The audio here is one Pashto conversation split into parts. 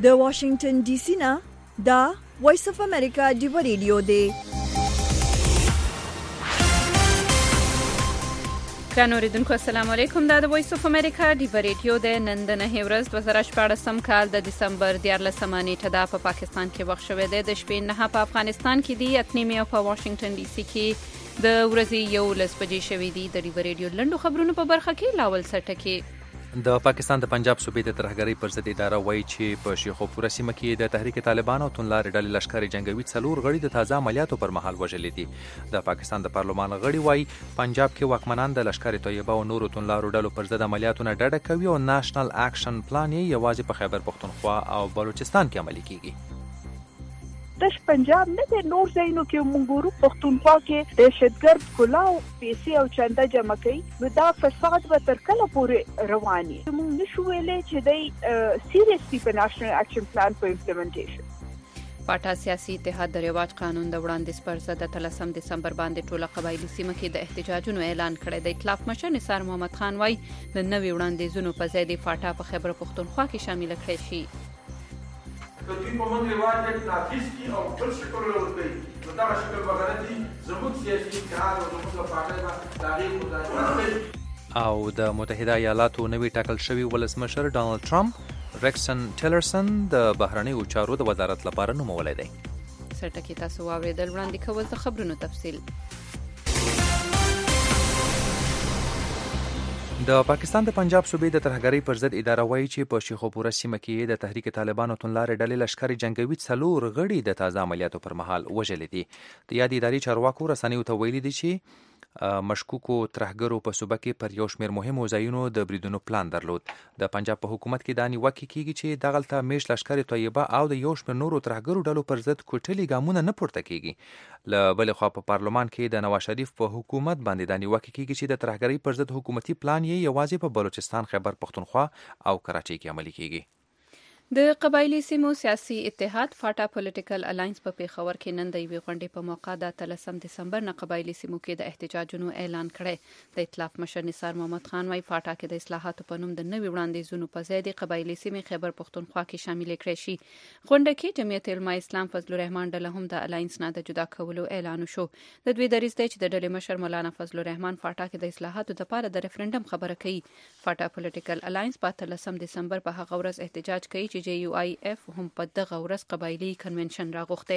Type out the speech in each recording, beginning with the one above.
د واشنگټن ډي سي نه دا وایس اف امریکا ډیو ریډیو دی. ګرانو اوریدونکو السلام علیکم. دا د وایس اف امریکا ډیو ریډیو دی. نن د 9 ورځ 2014 کال د دسمبر 14 نیټه دا په پاکستان کې وخت شوې ده. د شپې 9 په افغانستان کې دی، اتنې په واشنگټن ډي سي کې د ورځې 11 بجې شوې دي. د ډیو ریډیو لنډو خبرونو په برخه کې لاول سرټکي. د پاکستان د پنجاب صوبې د ترهګرۍ پر ضد اداره وایي چې په شیخوپوره سیمه کې د تحریک طالبان او توندلارې ډلې لشکرې جنگوي 4 غړي د تازه عملیاتو پر مهال وژلي دي. د پاکستان د پارلمان غړي وایي پنجاب کې واکمنان د لشکرې طیبه او نورو توندلارو ډلو پر ضد عملیاتونه ډډه کوي او نېشنل اکشن پلان یې یوازې په خیبر پختونخوا او بلوچستان کې عملي کیږي. د پنجاب نه د نور ځایونو کې مونږ پښتونخوا کې دهشتګرد کلاو پیسې او چنده جمع کوي، نو دا فساد به تر کله پورې رواني. موږ نشو ویلې چې د سیریسلی په نېشنل اکشن پلان په امپلیمنټیشن. پاټا سیاسي اتحاد د رواج قانون د وړاندیز پر ضد 13 دسمبر باندې ټوله قبایلی سیمه کې د احتجاجونو اعلان کړی دی. ائتلاف مشر نثار محمد خان وایي د نوي وړاندیزونو په ځای د پاټا په خیبر پختونخوا کې شامل کړي شي. کدی په موږ رواج کې نافذ کی او بل شکل ورکړي، نو دا شکل وغیرہ دي زموږ سیاسي اتحاد او زموږ لپاره تاریخ مداخله. او د متحده ایالاتو نوی ټاکل شوی ولسمشر ډانلډ ټرمپ ریکسن ټیلرسن د بهرنیو چارو د وزارت لپاره نومولی دی. سرټکي تاسو واورېدل. وړاندې کول د خبرونو تفصیل. د پاکستان د پنجاب صوبې د ترهګرۍ پر ضد اداره وایي چې په شیخوپوره سیمه کې د تحریک طالبان او توندلارې ډلې لشکرې جنگوي 4 غړي د تازه عملیاتو پر مهال وژلي دي. د یادې ادارې چارواکو رسنیو ته ویلي دي چې مشکوکو ترهګرو په صوبه کې پر یو شمېر مهمو ځایونو د بریدونو پلان درلود. د پنجاب په حکومت کې دا نیوکې کیږي چې دغلته میش لشکرې طیبه او د یو شمېر نورو ترهګرو ډلو پر ضد کوټلي ګامونه نه پورته کیږي. له بلې خوا په پارلمان کې د نواز شریف په حکومت باندې دا نیوکې کیږي چې د ترهګرۍ پر ضد حکومتي پلان یې یوازې په بلوچستان، خیبر پختونخوا او کراچۍ کې عملي کیږي. د قبایلی سیمو سیاسي اتحاد فاټا پولیټیکل الاینس په پیښور کې نن د یوې غونډې په موقع د 13 دسمبر نه قبایلی سیمو کې د احتجاجونو اعلان کړی. د ائتلاف مشر نثار محمد خان وايي فاټا کې د اصلاحاتو په نوم د نوي وړاندیزونو په ځای د قبایلی سیمې خیبر پختونخوا کې شامل کړي شي. غونډه کې جمعیت علماء اسلام فضل الرحمن ډله هم د الاینس نه د جدا کولو اعلان وشو. د دوی دریځ دی چې د ډلې مشر مولانا فضل الرحمن فاټا کې د اصلاحاتو لپاره د ریفرندم خبره کوي. فاټا پولیټیکل الاینس په 13 دسمبر په هغه ورځ احتجاج کوي چې JUIF هم په دغه ورځ قبایلی کنونشن راغوښته.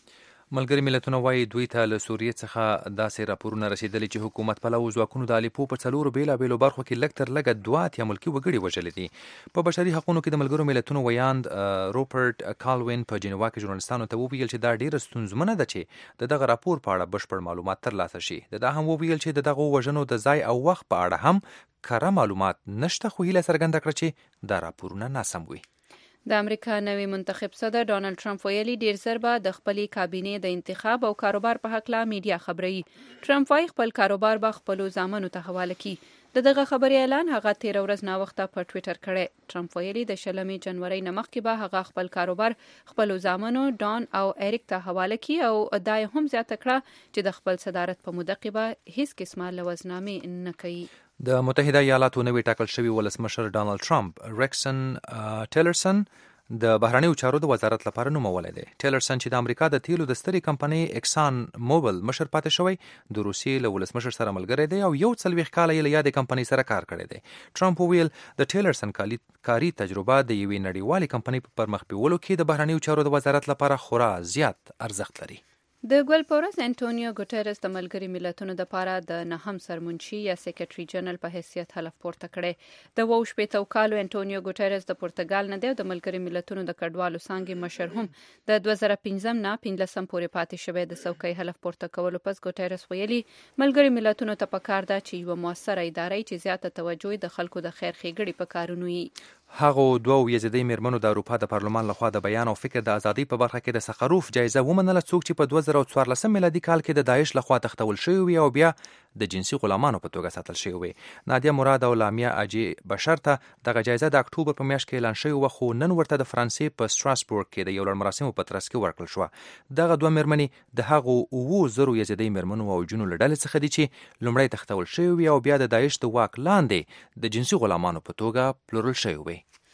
ملګري ملتونه وایي دوی ته له سوریې څخه داسې راپورونه رسیدلي چې حکومت پلو ځواکونو د الیپو په 4 بیلابیلو برخو کې لږ تر لږه 2 اتیا ملکي وګړي وژلي دي. په بشري حقوقو کې د ملګرو ملتونو ویاند روپرټ کالوین په جنیوا کې ژورنالستانو ته وویل چې دا ډیره ستونزمنه ده چې دغه راپور په اړه بشپړ معلومات ترلاسه شي. دا هم وویل چې دغه وژنو د ځای او وخت په اړه هم کره معلومات نشته، خو هیله څرګنده کړه چې دا راپورونه ناسم وي. د امریکا نوی منتخب صدر ډانلډ ټرمپ ویلي ډیر زر به د خپلې کابینې د انتخاب او کاروبار په حق لا میډیا خبري. ټرمپ وايي خپل کاروبار به خپل ځامنو ته حواله کړي. دغه خبري اعلان هغه 13 ورځ نه وخته په ټوئیټر کړی. ټرمپ ویلي د 20 جنوري نه مخکې به هغه خپل کاروبار خپل ځامنو ډان او اریک ته حواله کړي او دا هم زیاته کړه چې د خپل صدارت په موده کې به هیڅ قسمه لوزنامې نه کوي. د متحده ایالاتو نوی ټاکل شوی ولسمشر ډانلډ ټرمپ ریکسن ټیلرسن د بهرنیو چارو د وزارت لپاره نومولی دی. ټیلرسن چې د امریکا د تیلو د سترې کمپنۍ اکسان موبل مشر پاتې شوی، د روسیې له ولسمشر سره ملګری دی او 40 کاله یې له یادې کمپنۍ سره کار کړی دی. ټرمپ وویل د ټیلرسن کاري تجربه د یوې نړیوالې کمپنۍ په پرمخ بیولو کې د بهرنیو چارو د وزارت لپاره خورا زیات ارزښت لري. د ګل پورس انټونیو ګوټيرس د ملګري ملتونو د لپاره د 9 سرمنشي یا سیکریټري جنرال په حیثیت حلف پورته کړي. د 28 کالو انټونیو ګوټيرس د پرتګال نه دی او د ملګري ملتونو د کډوالو څانګې مشر هم د 2015 نه 15 پورې پاتې شوی. د څوکۍ حلف پورته کولو پس ګوټيرس ویلي ملګري ملتونو ته پکار ده چې یو موثره ادارې چې زیاته توجه د خلکو د خیر ښېګړې په کارونو وي. هغه 2 یزیدي میرمنو د اروپا د پارلمان لخوا د بیان او فکر د ازادۍ په برخه کې د سخروف جایزه ومنله، څوک چې په 2014 میلادي کال کې د داعش لخوا تختول شوی وي او بیا د جنسي غلامانو په توګه ساتل شوی وي. نادیه مراد او لامیا اجي بشر ته دغه جایزه د اکتوبر په میاشت کې اعلان شوی و، خو نن ورته د فرانسې په ستراسبورګ کې د یو لړ مراسمو په ترڅ کې ورکړل شو. دغه 2 میرمنې د هغو 9,000 یزیدي میرمنو او جنو له ډلې څخه دي چې لومړی تختول شوی وي او بیا د داعش د واک لاندې د جنسي غلامانو په توګه پلورل شوی وي.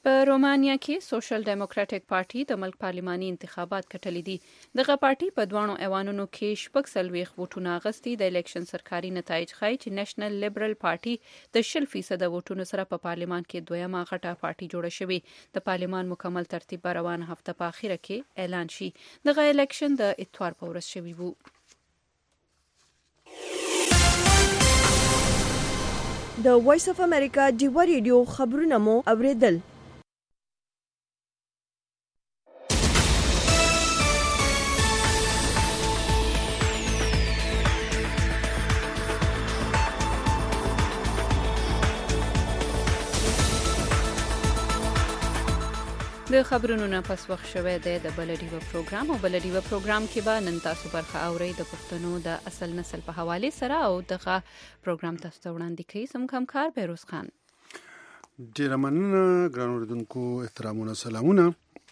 په رومانیا کې سوشل ډیموکراټک پارټي د ملک پارلماني انتخابات کټلې دي. دغه پارټي په دوانو ایوانونو کې 46 ووټونه اخیستي. د الیکشن سرکاري نتایج ښایي چې نېشنل لیبرل پارټي د 60% ووټونو سره په پارلمان کې دویمه غټه پارټي جوړه شوې. د پارلمان مکمل ترتیب به روانه هفته په اخیره کې اعلان شي. دغه الیکشن د اتوار په ورځ شوی وو. د وایس اف امریکا ډیوا ریډیو خبرونه مو اوریدل. د خبرونو نه پس وخت شوه د بلډیو پروګرام او بلډیو پروګرام کې به نن تاسو برخه اورئ د پښتنو د اصل نسل په حواله سره او دغه پروګرام تاسو ته وړاندې کوي زموږ همکار بیروز خان. ډیره مننه ګران اوریدونکو، احترامونه، سلامونه.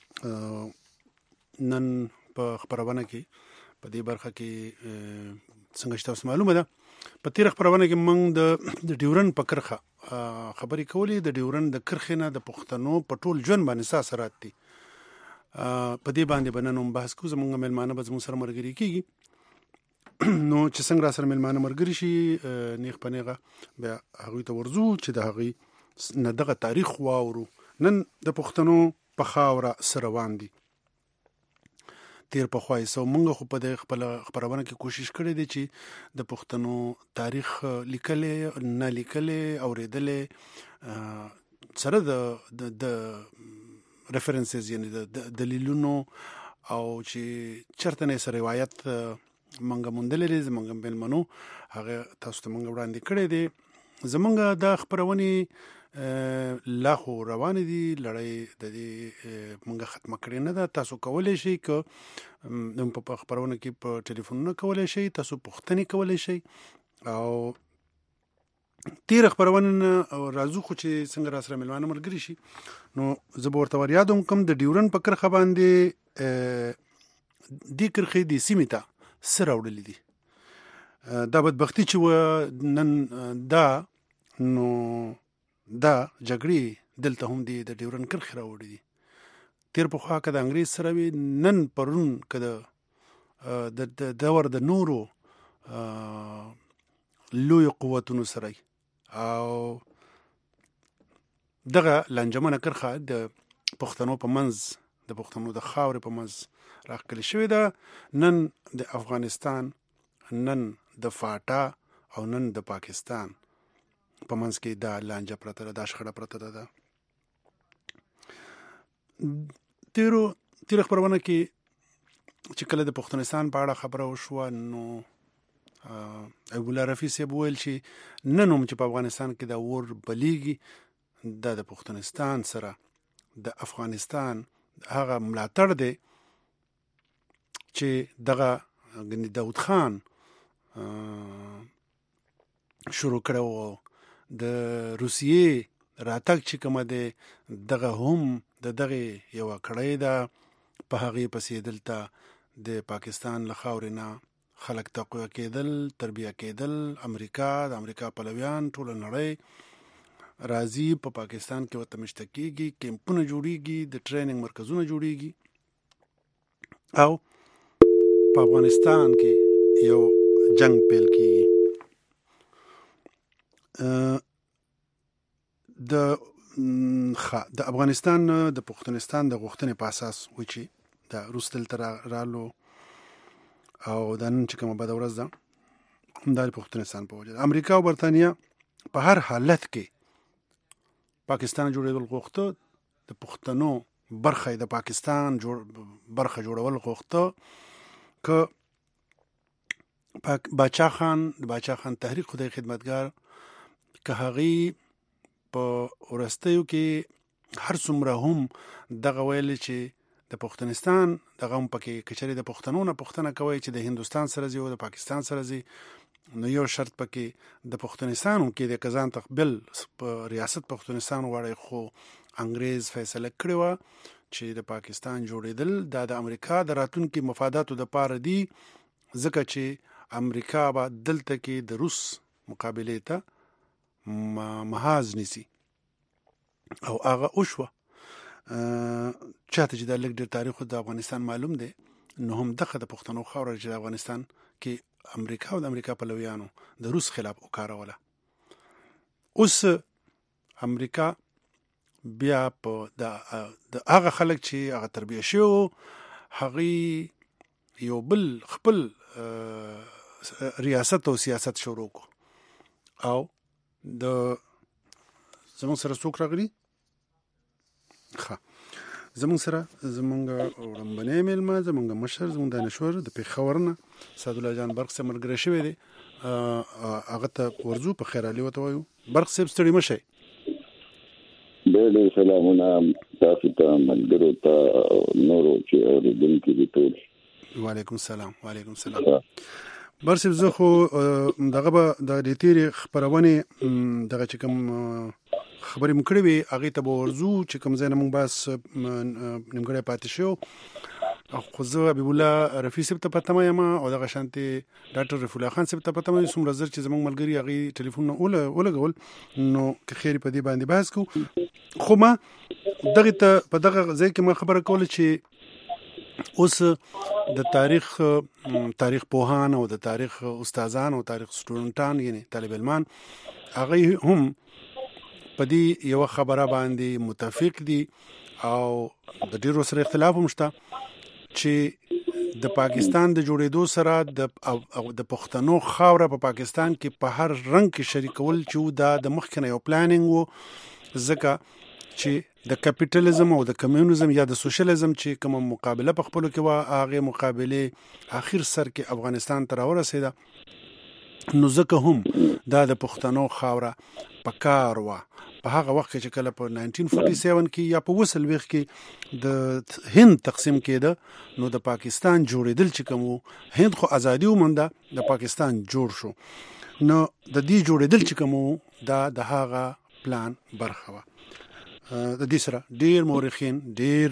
نن په خبرونه کې په دې برخه کې څنګه تاسو معلومه ده په تیر خبرونه کې موږ د ډیورن په کرخه خبرې کولې. د ډیورن د کرخې نه د پښتنو په ټول ژوند باندې اثرات دي. په دې باندې بننوم بحث کوو. زموږ مېلمانه به زموږ سره مرګري کیږي. نو چې څنګه را سره مېلمانه مرګري شي نیغ په نیغه بیا هغوی ته ورځو چې د هغوی نه دغه تاریخ واورو. نن د پښتنو په خاوره سره روان دي. تیر په خوای سو مونږ خو په د خپل خبرونه کې کوشش کړې دي چې د پښتنو تاریخ لیکلې نه لیکلې اوریدلې سره د ریفرنسز یعنی د دلیلونو او چې چرته نه سره روایت مونږ مونډلې زمونږ بلمنو هغه تاسو ته مونږ وړاندې کړې دي. زمونږ د خبرونه لا خو روان دي. لړۍ د دې مونږه ختمه کړې نه ده. تاسو کولای شئ که په خبرونه کې په ټلیفونونه کولای شئ، تاسو پوښتنې کولای شئ او تیر خبرونه راځو خو چې څنګه را سره ملوانه مرګري شي. نو زه به ورته ور یادوم کوم د ډیورن په کرخه باندې د کرخې د سیمې ته سره وړلې دي. دا بدبختی چې نن دا نو دا جګړې دلته هم د ډیورن کرخې راوړي دي. تیر په خوا که د انګریز سره وي، نن پرون که د دور د نورو لوی قوتونو سره او دغه لنجمنه کرخه د پښتنو په منځ د پښتنو د خاورې په منځ راښکلې شوې ده. نن د افغانستان، نن د فاټا او نن د پاکستان په منځ کې دا لانجه پرته ده، دا شخړه پرته ده. تیر خبرونه کې چې کله د پښتونستان په اړه خبره وشوه نو ابو الله رفیع صاحب ویل چې نن هم چې په افغانستان کې دا اور بلیږي دا د پښتونستان سره د افغانستان هغه ملاتړ دی چې دغه داود خان شروع کړو. د روسیې راتګ چې کومه ده دغه هم دغه یو کړی ده. په هغې پسې دلته د پاکستان له خاورې نه خلک تقویه کېدل، تربیه کېدل. د امریکا پلویان ټوله نړۍ راځي په پاکستان کې ورته مشته کېږي، کیمپونه جوړېږي، د ټریننګ مرکزونه جوړېږي او په افغانستان کې یو جنگ پیل کېږي. د افغانستان د پښتونستان د غوښتنې په اساس و چې د روس دلته رالو او د نن چې کومه بده ورځ ده همدا د پښتونستان په وجه. امریکا او برطانیه په هر حالت کې پاکستان جوړېدل غوښته، د پښتنو برخه د پاکستان برخه جوړول غوښته. که باچا خان تحریک خدای خدمتګار که هغې په ورستیو کې هر څومره هم دغه ویل چې د پښتونستان دغه هم پکې کچرې د پښتنو نه پوښتنه کوي چې د هندوستان سره ځي او د پاکستان سره ځي، نو یو شرط پکې د پښتونستان هم کې د کزان تقبل په ریاست پښتونستان وړي. خو انګریز فیصله کړې وه چې د پاکستان جوړېدل دا د امریکا د راتلونکي مفاداتو د پاره دي، ځکه چې امریکا به دلته کې د روس مقابلې ته محاذ نیسي او هغه وشوه. چاته چې د لږ ډېر تاریخ د افغانستان معلوم دی نو هم دغه د پښتنو خاوره چې د افغانستان کې امریکا او د امریکا پلویانو د روس خلاف وکاروله. اوس امریکا بیا په د هغه خلک چې هغه تربیه شوي هغه یو بل خپل ریاست او سیاست شروع کو او د زموږ سره څوک راغلي زموږ سره زموږ وړاندې میلمه زموږ مشر زموږ دانشور د پیښور نه سعد الله جان برق سره ملګری شوی دی هغه ته ورځو په خیر علي وته وایو. برق صاحب ستړي مشئ. ډېر سلامونه تاسو ته ملګرو ته نورو چې اوریدونکي دي ټول. وعلیکم السلام. وعلیکم السلام. برق صاحب زه خو دغه به د دې تیرې خپرونې دغه چې کوم خبرې مو کړې وې هغې ته به ورځو چې کوم ځای نه مونږ بس نیمګړی پاتې شو. خو زه حبیب الله رفیع صاحب ته په تمه یم او دغه شانتې ډاکټر رفیع الله خان صاحب ته په تمه یم څومره زر چې زموږ ملګري هغې ټلیفونونه ولګول نو که خیر په دې باندې بحث کوو. خو ما دغې ته په دغه ځای کې ما خبره کوله چې اوس د تاریخ پوهان او د تاریخ استادان او تاریخ سټوډنټان یعنی طالب علمان هغه هم په دې یو خبره باندې متفق دي او د ډیرو سره اختلاف هم شته چې د پاکستان د جوړېدو سره د پښتنو خاوره په پاکستان کې په هر رنګ کې شریکول چې دا د مخکنه یو پلانینګ وو ځکه چې د کپیټالیزم او د کمیونیزم یا د سوشلیزم چې کوم مقابله په خپلو کې وه هغې مقابلې اخر سر کې افغانستان ته راورسېده نو ځکه هم دا د پښتنو خاوره په کار وه. په هغه وخت کې چې کله په 1947 کې یا په 1940 کې د هند تقسیم کېده نو د پاکستان جوړېدل چې کوم هند خو ازادي ومنده د پاکستان جوړ شو نو د دې جوړېدل چې کوم دا د هغه پلان برخه وه. د دې سره ډېر مورخین ډېر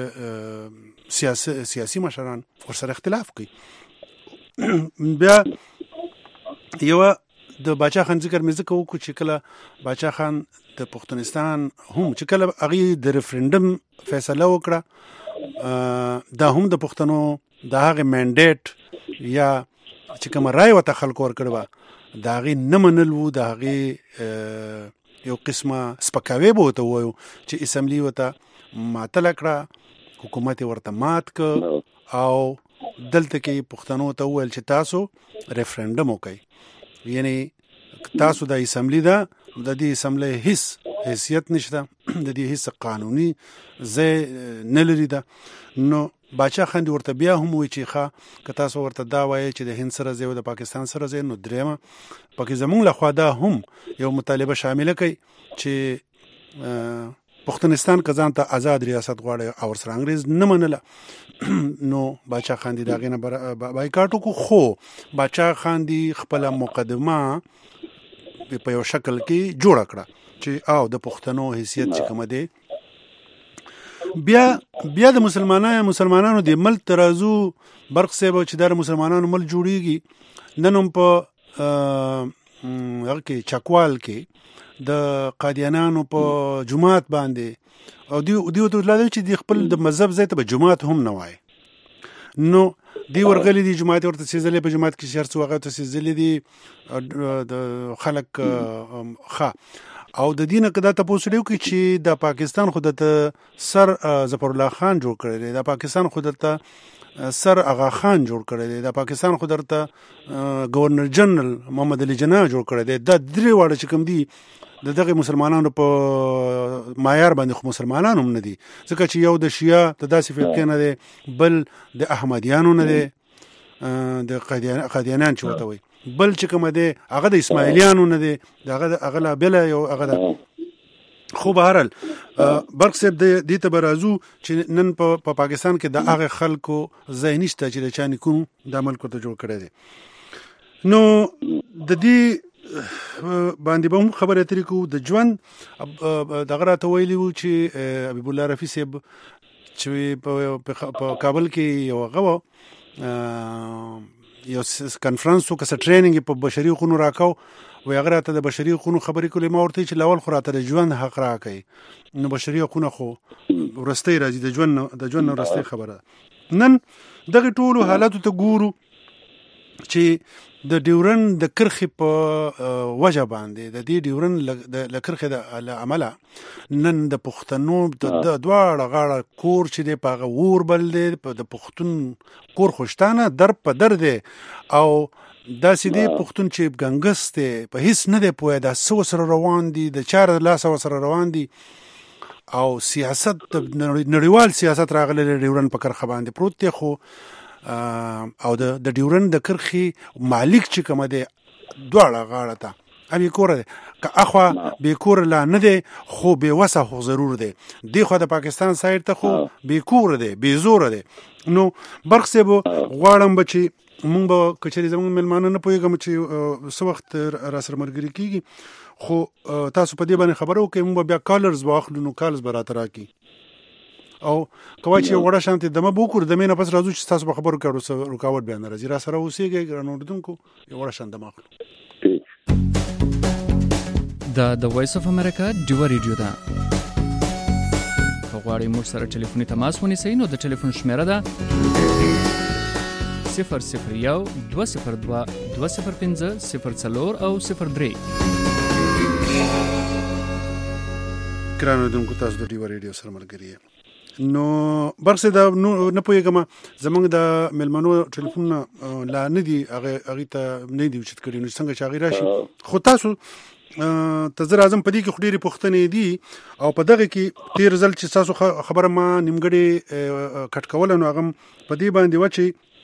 سیاسي مشران ورسره اختلاف کوي. بیا یو د باچا خان ذکر مې ځکه وکړو چې کله باچا خان د پښتونستان هم چې کله هغې د ریفرنډم فیصله وکړه دا هم د پښتنو د هغې مینډیټ یا چې کومه رای ورته خلکو ورکړې وه د هغې نه منل وو د هغې یو قسمه سپکاوی به ورته ووایو چې اسمبلي ورته معطله کړه حکومت یې ورته مات کړ او دلته کې پښتنو ته وویل چې تاسو ریفرنډم وکئ یعنی تاسو د اسمبلی ده د دې اسمبلی هیڅ حیثیت نشته د دې هیڅ قانوني ځای نه لري ده. نو باچا خان ورته بیا هم وایي چې ښه که تاسو ورته دا وایي چې د هند سره ځای او د پاکستان سره ځای نو درېیمه پکې زموږ لخوا دا هم یو مطالبه شامله کوي چې پښتونستان که ځان ته آزاد ریاست غواړي او ورسره انګریز نه منله نو باچا خان دی دا غینه بایکاټ وکړو. خو باچا خان دی خپل مقدمه په یو شکل کې جوړ کړه چې او د پښتنو حیثیت چې کوم دی بیا د مسلمانانو د ملک ترازو برق صاحب چې د مسلمانانو ملک جوړیږي نن هم په هغه کې چکوال کې د قادیانانو په جماعت باندې او دیو ته لادم چې دی خپل د مذهب ځای ته به جماعت هم نه وای نو دی ورغلی دی جماعت ورته سیزلې په جماعت کې شرط وغه ته سیزلې دی د خلک او د دینه کدا ته پوسړیو کې چې د پاکستان خود ته سر ظفر الله خان جوړ کړی دی د پاکستان خود ته سر اغا خان جوړ کړی دی د پاکستان خود ته گورنر جنرال محمد علي جناح جوړ کړی دی د درې واړه چې کوم دی دغه مسلمانانو په معیار باندې خو مسلمانانو هم نه دي ځکه چې یو د شیعه د داسې فرقې نه دی بل د احمدیانو نه دی د قادیانان چې ورته وایي بل چې کومه دی هغه د اسماعیلیانو نه دی هغه لا بله یو هغه ده. خو بهرحال برق صاحب دې ته به راځو چې نن په پاکستان کې د هغه خلکو ځای نشته چې د چا نیکونو دا ملک ورته جوړ کړی دی. نو د دې باندې به هم خبرې اترې کوو. د ژوند دغه راته ویلي وو چې حبیب الله رفیع صاحب چې په کابل کې یو هغه یو کانفرنس او کس ټریننګ په بشري حقوقو راکاو و هغه راته د بشري حقوقو خبرې کولې. ما ورته چې لاول خو راته د ژوند حق راکړي، نو بشري حقوقو خو ورستۍ راځي، د ژوند ورستۍ خبره. نن دغه ټولو حالاتو ته ګورو چې د ډیورن د کرخې په وجه باندې د دې ډیورن د کرخې د عمله نن د پښتنو د دواړه غاړه کور چې دی په هغه اور بل دی، د پښتون کور خوشتانه در په در دی، او داسې دی پښتون چې ګنګس دی په هیڅ نه دی پوهه، دا څه ورسره روان دي، د چا د لاسه ورسره روان دي، او سیاست نړیوال سیاست راغلی ډیورن په کرخه باندې پروت دی. خو او د ډیورن د کرخې مالک چې کومه دی دواړه غاړه ته ابي کور دی، که اخوا بې کور لا نه دی خو بې وسه خو ضرور دی، دی خو د پاکستان سایډ ته خو بې کور دی، بې زوره دی. نو برق صاحب غواړم به چې مونږ به کچري زمونږ مېلمانه نه پوهېږم چې څه وخت را سره ملګري کېږي، خو تاسو په دې باندې خبره وکړئ، مونږ به بیا کالرز به واخلو، نو کالرز به راته راکړي، او کوای چې وړه شانتي دمه به وکړو، دمې نه پس راځو چې تاسو به خبرو کړو رکاوټ بیا نه راځي. را سره اوسېږئ ګرانو اورېدونکو، یو وړه شان دمه اخلو. دا د وایس اف امریکا ډیوه ریډیو ده. که غواړئ موږ سره ټلیفوني تماس ونیسئ نو د ټلیفون شمیره ده 001 202 205 04 او 03. ګرانو اورېدونکو، تاسو د ډیوه ریډیو سره ملګري یې. نو برسه دا نه پوهېږم زمونږ د مېلمنو ټلیفونونه لا نه دي هغې ته نه دي اوچت کړي، نو څنګه چې هغې راشي. خو تاسو ته زه راځم په دې کې خو ډېرې پوښتنې دي، او په دغه کې تېر ځل چې تاسو خبره ما نیمګړې کټ کوله، نو هغه په دې باندې وه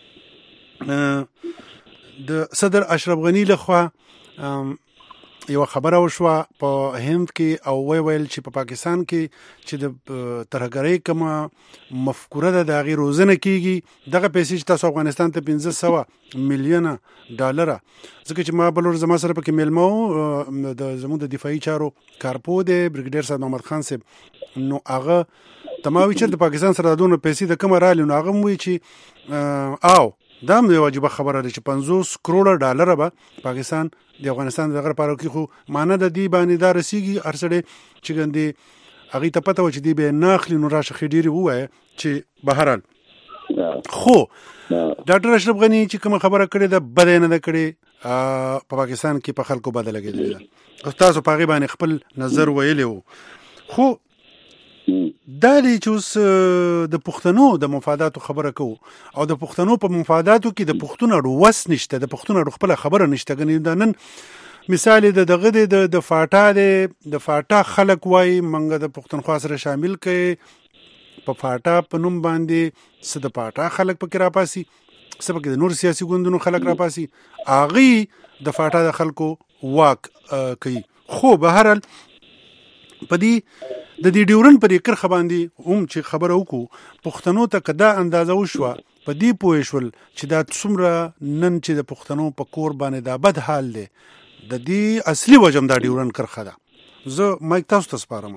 چې د صدر اشرف غني لخوا یو خبره وشوه په هند کې، او ویل چې په پاکستان کې چې د ترهګرۍ کومه مفکوره ده د هغې روزنه کېږي، دغه پیسې چې تاسو افغانستان ته 500 میلیونه ډالره، ځکه چې ما بل ورځ زما سره پکې میلمه و د زموږ د دفاعي چارو کارپو دی بریګیډیر صاحب محمد خان صاحب، نو هغه ته ما وویل چې د پاکستان سره دونه پیسې د کومه رالي، نو هغه م وویل چې او دا هم یو عجیبه خبره ده چې 50 کروڑه ډالره به پاکستان د افغانستان دغه لپاره کې، خو معنی د دې باندې دا رسیږي هر سړی چې ګندې هغې ته پته وه چې دې به یې نه اخلي، نو راشه ښې ډېرې ووایه چې بهرحال. خو ډاکټر اشرف غني چې کومه خبره کړې ده بده یې نه ده کړې، په پاکستان کې په خلکو بده لګېدلې ده، تاسو په هغې باندې خپل نظر ویلی و. خو دا دی چې اوس د پښتنو د مفاداتو خبره کوو، او د پښتنو په مفاداتو کې د پښتون اړو وس نشته، د پښتون اړو خپله خبره نشته. ګنې دا نن مثال د دغه د فاټا د فاټا خلک وایي منګه د پښتونخوا سره شامل کړي، په فاټا په نوم باندې څه د فاټا خلک پکې راپاسي، څه پکې د نور سیاسي ګوندونو خلک راپاسي، هغې د فاټا د خلکو واک کوي. خو بهرحال په دې د دې ډیورن پر کرخه باندې هم چې خبره وکړو، پښتنو ته که دا اندازه وشوه، په دې پوه شول چې دا څومره نن چې د پښتنو په کور باندې دا بد حال دی، د دې اصلي وجه هم دا ډیورن کرخه ده. زه مایک تاسو ته سپارم.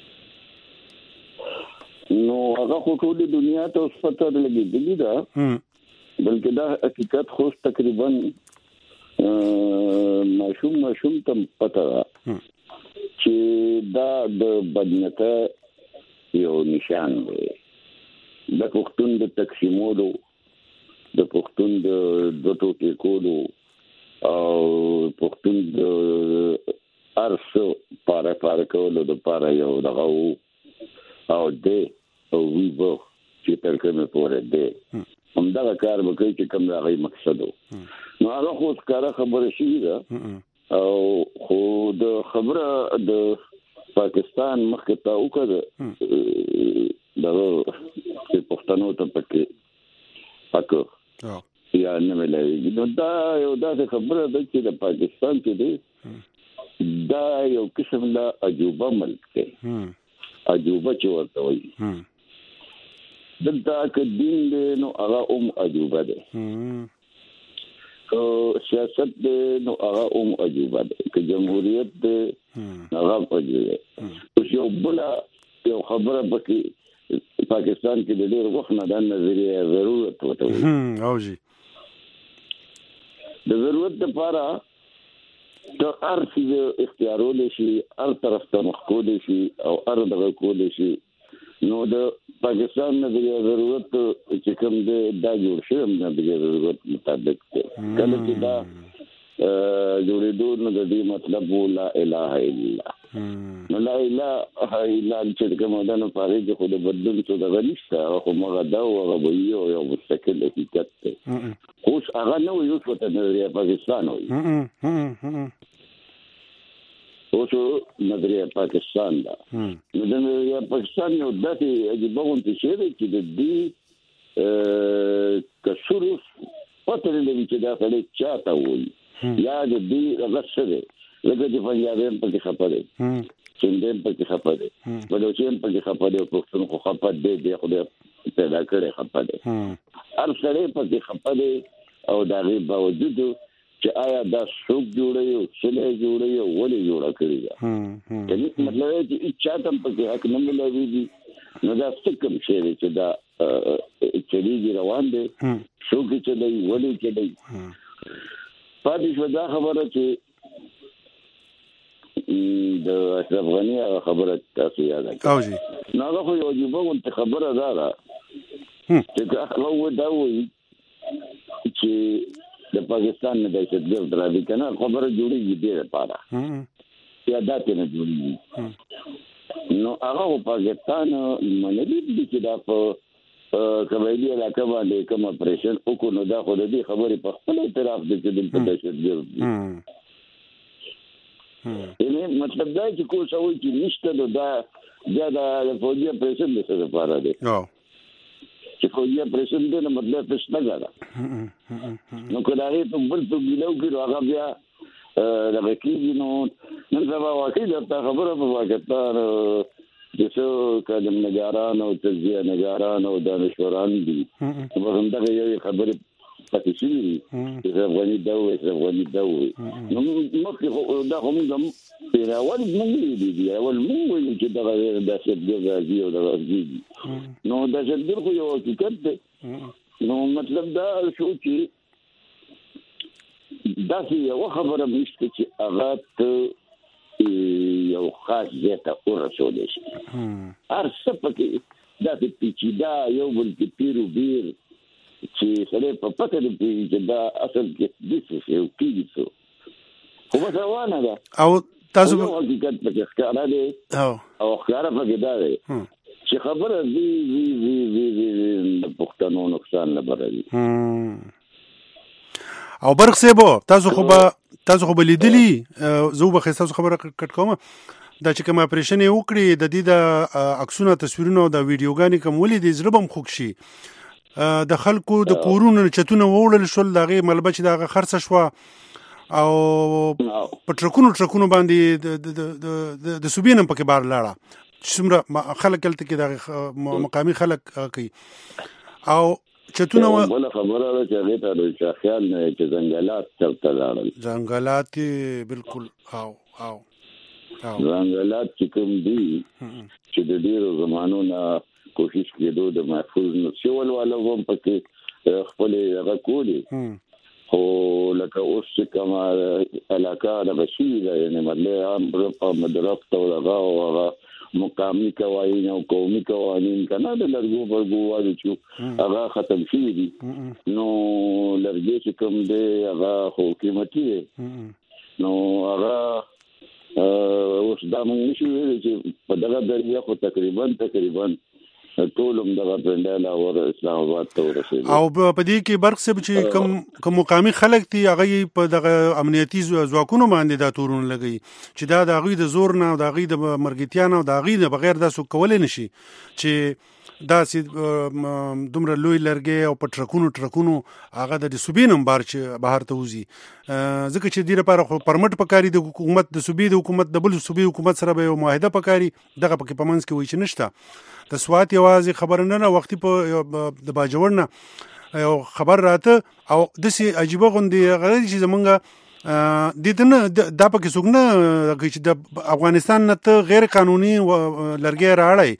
نو هغه خو ټولې دنیا ته اوس پته لګېدلې ده، بلکې دا حقیقت خو تقریبا ماشوم ته پته ده چې دا د بدنیته یو نشان دی، د پښتون د تقسیمولو، د پښتون د دوه ټوټې کولو، او پښتون د هر څه پاره کولو دپاره یو دغه و، او دی او وی به چې تر کومې پورې دی همدغه کار به کوي چې کوم د هغې مقصد و. نو هغه خو ښکاره خبره شوې ده، او خو د خبره د پاکستان مخکې ته وکړه دغه چې پښتنو ته پکې پکه یا نه ملایږي، نو دا یو داسې خبره ده چې د پاکستان کې دی دا یو قسم لا عجوبه ملک دی، عجوبه چې ورته وایي. دلته که دین دی نو هغه هم عجوبه دی، سیاست دی نو هغه هم عجوبه دی، که جمهوریت دی هغه هم عجوبه دی. اوس یو بله یو خبره پکې پاکستان کې د ډېر وخت نه دا نظریه ضرورت ورته وایي. د ضرورت لپاره ته هر څه اختیارول شي، هر طرف ته مخ کول شي او هر دغه کول شي. نو د پاکستان نه د ضرورت چې کوم دا جوړ شوی نه د ضرورت مطابق کله چې دا جوړېدو نو د دې مطلب لا اله الا الله، نو لا اله الا الله چې کوم دا نه پاره چې خو د بدلون څه د غلیشته خو موږ دا او یو مستقل حقیقت ته خو هغه نو یو څه ته د پاکستان وي اوسو نظریه پاکستان دا نو د نظریه پاکستان یو داسې عجیبه غونډه شوې چې د دې کسورو پته لري چې دا سړی چاته وایي یا د دې غسره لکه چې پنجابیان پکې خپره سندهم پکې خپره بلوچستان پکې خپره پښتون خو خپره دې خو پیدا کړي خپره هر سړی پکې خپره او دا غي باوجود چې آیا دا څوک جوړي او څلې جوړي او ولې جوړه کړی دا یعنی مطلب چې چاته په حق نه ملوي نو دا څه کوم شی چې دا چریږي روان دي څوک چې دی ولې چې دی پاتې شو دا خبره چې د اشرف غنی خبره تاسو یاد کړئ نو هغه یو عجیبه خبره ده چې هغه دا وایي چې د پاکستان نه د دهشتګرد راځي کنه خبره جوړیږي ډیره پاره یا داتې نه جوړیږي نو هغه پاکستان منلي دي چې دا په قبایلی علاقه باندې کوم اپریشن وکړو نو دا خو د دې خبرې په خپل اعتراف دي چې د دهشتګرد یعنی مطلب دا چې کوم څه وایي چې نشته دا د فوجي اپریشن د څه لپاره دی چې فوجي اپریشن دی نو مطلب څه نه غواړي نو کله په بل څه ګلو کې هغه بیا د وکیل نو نن سبا واقعي دا خبره په واقعیت د څو کلم نگاران او تجزیه نگاران او دانشوران دي په همدغه یو خبره پاتې شي چې افغاني دوی نو مخکې دا هم په اول موږ دي اول موږ چې دا د څه راځي او دا راځي نو دا چې خو یو حقیقت دی نو مطلب دا شو چې دا یو خبره مشته چې هغه یو خاص ځای ورسول شي هر څه پکې دا پیچیده یو بل کې پیرو بیر چې سره په پته دی چې دا اصل کې د څه یو کیږي خو په روانه ده او تاسو په حقیقت کې ښکارا دي او ښکارا پکې دا دی چې خبره دی پښتنو نقصان نه بري او برق سیبو تاسو خو بلیدلی زه به تاسو خبره کټ کوم دا چې کوم اپریشن یې وکړي د دې د عکسونه تصویرونه او د ویډیوګانې کوم ولې د زړه بم خوښ شي د خلکو د کورونو چتونه وړل شول دغه ملبه چې دغه خرڅ شو او په ټرکونو باندې د سوبینم پکې بار لاړه څومره خلک کلته کې دغه مقامی خلک کوي او چتونه ولا خبره ده چې هغه ته د خیال نه چې ځنګلات چلته لاړل ځنګلات بالکل او ځنګلات چې کوم دي چې د ډیرو زمانو نه کوشش کېدو د محفوظ نشول والا هم پکې خپل هغه کولی خو لکه اوس چې کومه علاقه د بشیر یعنی مطلب هم په مدرسه او هغه مقامی قوانین او قومي قوانین کنه د لرګو برګو واجب چې هغه ختم شي دي نو لرګي چې کوم دی هغه خو قیمتي نو هغه اوس دا موږ نشو ویل چې په دغه دریا خو تقریبا ټولم دغه پنداله او اسلام آباد ته ورسېږي او په دې کې برق سب چې کوم مقامی خلک دي هغه په دغه امنیتي ځواکونو باندې دا تورونه لګي چې دا د غوی د زور نه او د غوی د مرګتیا نه او د غوی نه بغیر د سو کول نشي چې دا سي دومره لوی لرګي او په ټرکونو هغه د سوبینم بار چې بهر ته وزي ځکه چې ډیره لپاره خو پرمټ پکاري د حکومت د صوبې د حکومت د بل صوبې حکومت سره به یو معاهده پکاري دغه پکې پمنځ کې وای چې نشته د سوات یوازې خبر نه وختي په د باجوړ نه یو خبر راته او د سي عجيبه غوندي غړي چې زمونږ دنه دا پکې څوک نه چې د افغانستان نه ته غیر قانوني لرګي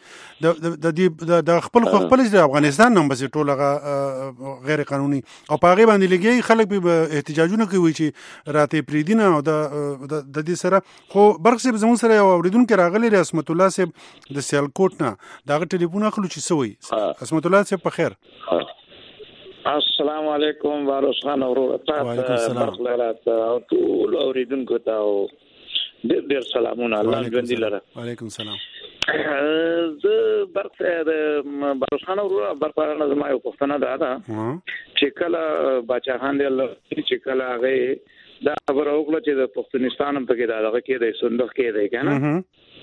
راړی د خپل د افغانستان نه بس ټول غیر قانوني او په هغه باندې لګي خلک به احتجاجونه کوي چې راته پریدینه او د دې سره خو برخصب زمون سره یو اوریدونکو راغلی رسمت الله صاحب د سیالکوټ نه دا ټلیفون اخلو چې سوي رسمت الله صاحب په خیر. السلام علیکم واروس خان اورور تاسو برخلات او ټول اوریدونکو ته ډېر سلامونه الله ژوندۍ لره. وعلیکم السلام. زه واروس خان اورور برپارانه زما یو پوښتنه ده چې کله بچا خان دی چې کله هغه دا خبره وکړه چې د پښتونستان په کې دا هغه کې د صندوق کې دی کنه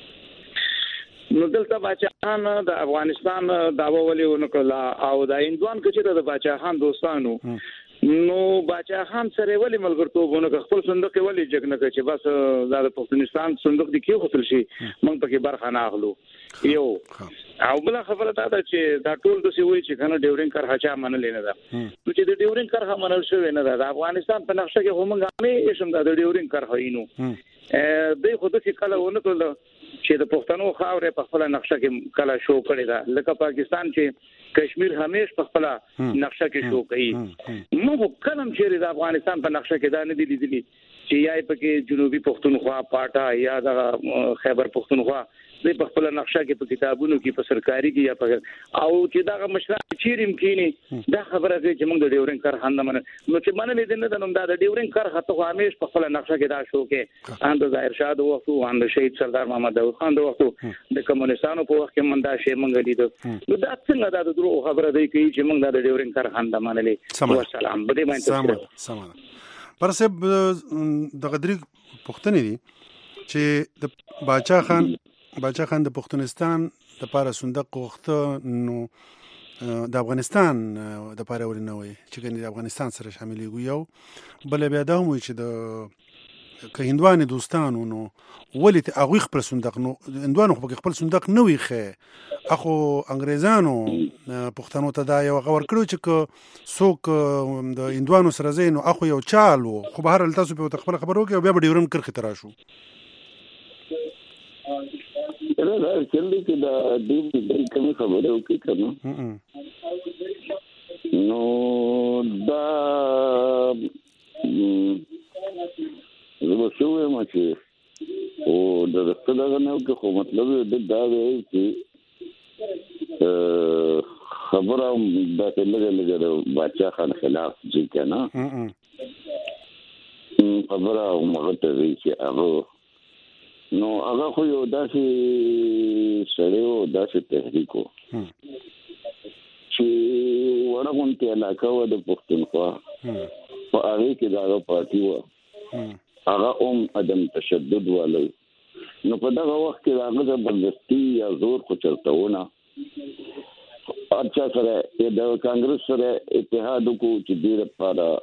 نو دلته بچاخان د افغانستان داوا ولې ونکړه او د هندوان کې د بچاخان دوستانو نو بچاخان سره ولې ملګرتوب ونکړه خپل صندوق ولې جګ نه کړ چې بس د پښتونستان صندوق دی کې خپل شي موږ پکې برخه نه اخلو یو او بل خبره دا چې دا ټول د سی وی چې کنه ډیورینګ کرخه منل نه ده نو چې د ډیورینګ کرخه منل شوی نه ده د افغانستان په نقشه کې هم غامې شم د ډیورینګ کرخه اینو د خود څخه کله ونکړه چې د پښتنو خاورې په خپل نقشه کې کله شو کړی دا لکه پاکستان چې کشمیر همیش په خپل نقشه کې شو کوي نو کلم چې د افغانستان په نقشه کې دا نه دي لیدلي چې یا په جنوبي پښتونخوا پاټا یا د خیبر پښتونخوا د خپل نقشه کې په کتابونو کې په سرکاري کې یا په او چې دا مشران چیریم کینی دا خبره کوي چې موږ د ډیورینګ کار هند منه نو چې منل دي نه د نوم دا د ډیورینګ کار هته همیش په خپل نقشه کې دا شو کې اند ظاهر شاه د وختو اند شهید سردار محمد داود خان د وختو د کمونستانو په وخت کې من دا شی منګ لیدو نو دا څنګه دا د درو خبره دی کوي چې موږ د ډیورینګ کار هند منلې والسلام بده باندې سلام پرسب د غدری پښتنې دي چې د باچا خان د پښتونستان د پاره صندوق وخته نو د افغانستان د پاره ورنوي چې ګنې د افغانستان سره شاملېږي یو بل بیا دا مو چې د که هندواني دوستانو نو ولې هغه خپل صندوق نو هندوانو خپل صندوق نه ویخه اخو انګريزانو پښتنو ته دا یو غور کړو چې څوک د هندوانو سره زینو اخو یو چالو خو بهر تاسو په خپل خبرو کې بیا به ډیورن کرخه تراشو دا چلې کې دا دې کوم خبره وکړه کنه نو دا زه څه وایم چې او د رسول نه کې خو مطلب دا دی چې خبره دا لږه د بچا خان خلاف چې کنه خبره مغه ته وی چې هغه نو هغه خو یو داسې سړیو داسې تحریکو چې ورغونتي علاقه و د پښتونخوا په هغه کې دا پارټي و هغه عدم تشدد والي نو په دغه وخت کې هغه زبردستی یا زور خو چلتهونه اچھا سره د کانګرس سره اتحاد کو چې ډیر لپاره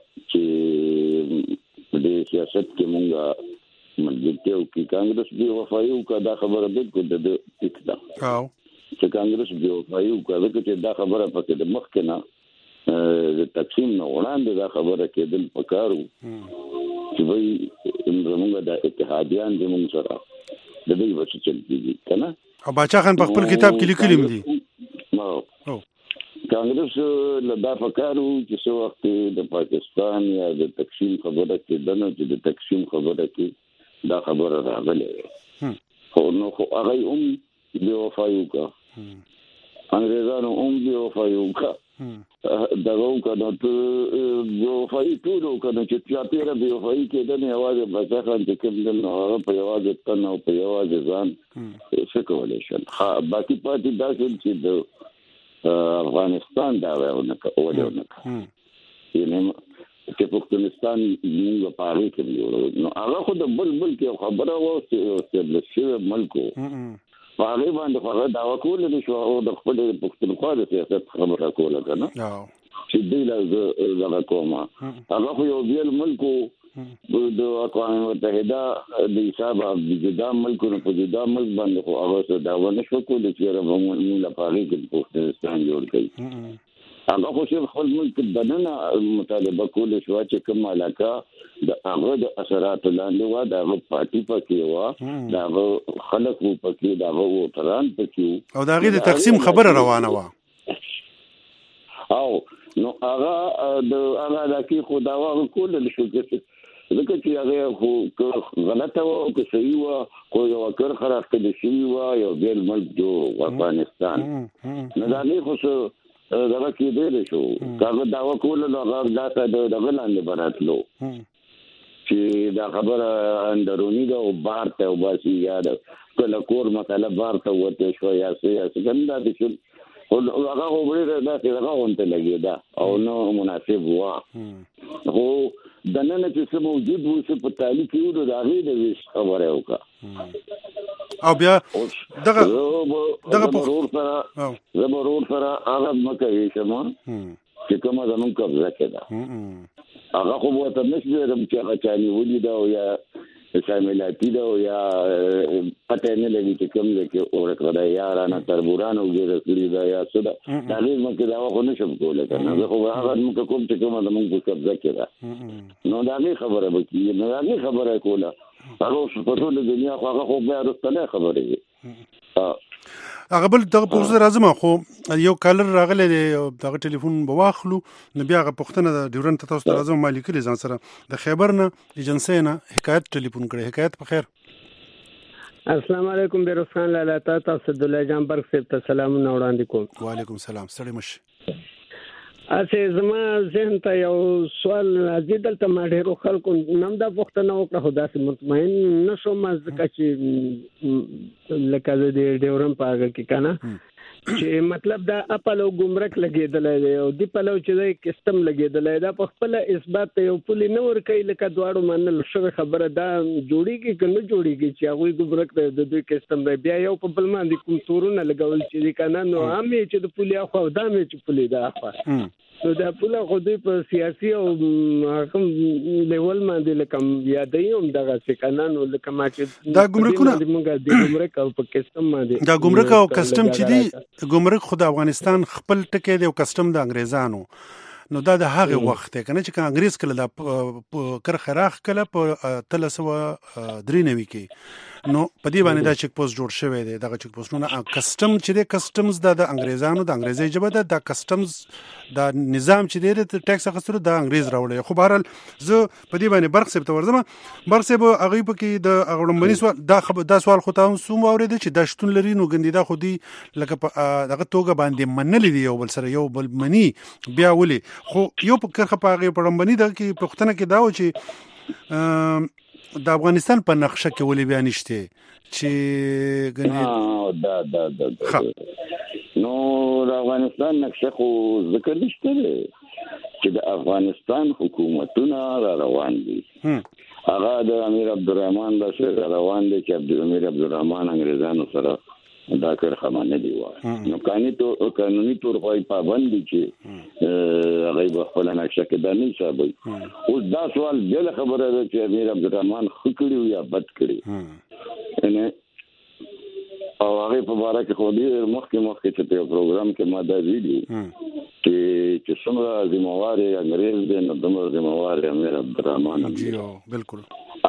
چې د سیاست کې مونږه ملګرتیا وکړي کانګرس به وفایو کا دا خبره بالکل د ټیک ده چې کانګرس به وفایو کا چې دا خبره پکې د مخ کې نه د تقسیم نه وړاندې دا خبره کېدل پکارو چې وای زموږ د اتحادیان زموږ سره د دې وڅ چلتي کنه او باچا خان په خپل کتاب کې لیکلي دي نو کانګرس لدا پکارو چې څو وخت د پاکستان یا د تقسیم خبره کې دنه چې د تقسیم خبره کې دا خبره راغله خو نو خو هغه بے وفایو کا انګريزانو بے وفایو کا دغه کنه ته بے وفای ټول کنه چې چا پیره بے وفای کې د نواز بچا خان چې کوم د نو په یواز تنه او په یواز ځان څه کولای شي باقي پاتې دا چې د افغانستان دا ونه کولونه یعنی چې پښتونستان موږ په اړه کې یو نو هغه خو د بلبل کې خبره و چې د شیو ملکو په هغه باندې خبره دا وکول دي شو او د خپل پښتونخوا د سیاست خبره کوله کنه چې دې لا کومه هغه خو یو بیل ملکو د اقوام متحده د حساب د جدا ملکونو په جدا ملک باندې خو هغه دا ونه شو کولای چې موږ لا په اړه کې پښتونستان جوړ کړي هغه خو چې خپل ملک دننه مطالبه کول شو چې کوم علاقه د هغه د اثرات لاندې و د پارټي پکې و د خلک وو پکې د هغه وتران پکې او د هغه د تقسیم خبره روانه و او نو هغه د هغه لکه خداوا کول شو ځکه چې هغه خو غلطه و او که صحیح و خو یو کار خراب کړی شي و یو بل ملک جو افغانستان نه دا نه خو دغه کې دی شو هغه داوا کول نو هغه ځاته دغه لاندې براتلو چې دا خبره اندرونی دا او بار ته وباسي یاد کله کور مسله بار ته وته شو یا څه څنګه دي چې هغه وګړي دا چې هغه اونته لګي دا او نو مناسب و خو دنه چې څه موجود وو چې په تعلیق یو د هغه د ویش خبره وکړه او بیا دغه ضرور سره هغه مکه شمه چې کومه زمون قبضه کړه هغه خو وته نشي چې هغه چالي ودی دا یا شاملاتي دا یا پته نه لګي چې کوم کې اورکړه دا یارانه تربورانو ګر کړی دا یا څه دا دغه مکه دا خو نشم کوله کنه خو هغه مکه کوم چې کومه زمون قبضه کړه نو دا نه خبره وکي نو دا نه خبره کوله هغه په ټول دنیا خو بیا رسنه خبره وي هغه بل دغه پوښتنه راځم خو یو کالر راغلی دی دغه ټلیفون به واخلو نو بیا هغه پوښتنه د ډیورنت تاسو ته راځم مالک لري ځان سره د خیبر نه ایجنسی نه حکایت ټلیفون کړي حکایت په خیر السلام علیکم بیروز خان لاله تاسو د الله جان برک صاحب ته سلامونه وړاندې کوم وعلیکم السلام ستړي مشه اته زما ذهن ته یو سوال راځي دلته ما ډېرو خلکو نم دا پوښتنه وکړه خو داسې مطمئن نشوم ځکه چې لکه د ډیورن په هغه کې کنه چې مطلب دا اپلو ګمرک لګېدلای دی او دی پلو چې د کسٹم لګېدلای دا په خپل اثبات یو پولی نه ور کوي لکه دواړو منل شوی خبره دا جوړیږي کنه جوړیږي چې هغه ګمرک د دوی کسٹم دی بیا یو په بل باندې کوم تورونه لګول چې کنه نو امې چې د پولی خو دا مې چې پولی دا خو نو دا پوله خو دوی په سیاسي او حکم لیول باندې لکم یادای هم دغه څه کنه نو لکه ما چې دا ګمرکونه موږ د ګمرک او په کسٹم باندې دا ګمرک او کسٹم چې دی ګمرک خو د افغانستان خپل ټکی دی او کسٹم د انګریزانو نو دا د هغه وخت کنه چې انګریز کله د کرخه راخ کله په 1393 کې نو په دې باندې دا چک پوسټ جوړ شوی دی دغه چک پوسټونه کسٹم چې دی کسٹمز د انګریزانو د انګریزي ژبه د کسٹمز د نظام چې دی د ټیکس اخیستلو د انګریز راوړي خو بهرحال زه په دې باندې برق صاحب ته ورځم برق صاحب هغه په کې د اغړمبني سوال دا سوال خو تاسو سوم اورید چې د شتون لري نو ګندې دا خو دی لکه دغه توګه باندې منلې دی یو بل سره یو بل منی بیا ولي خو یو په کرخه پاغه پړمبني د کې پښتنه کې دا و چې د افغانستان په نقشه کې ولې بیان نشته چې دا نو د افغانستان نقشه خو ذکر نشته چې د افغانستان حکومتونه را روان دي هغه د امیر عبدالرحمن د سره روان دي چې امیر عبدالرحمن انګريزانو سره دا کار خمانه دی و نو قانوني تور خو پابند دي چې هغه خپل نقشه کې د نه حسابي اوس دا سوال بل خبره ده چې امیر عبدالرحمن خکړي یا بد کړي نه او هغه په اړه کې خو دې مخکې چې په پروګرام کې ما دا ویلي چې څومره ذمہوار انګريز دي نو دومره ذمہوار امیر عبدالرحمن جی بالکل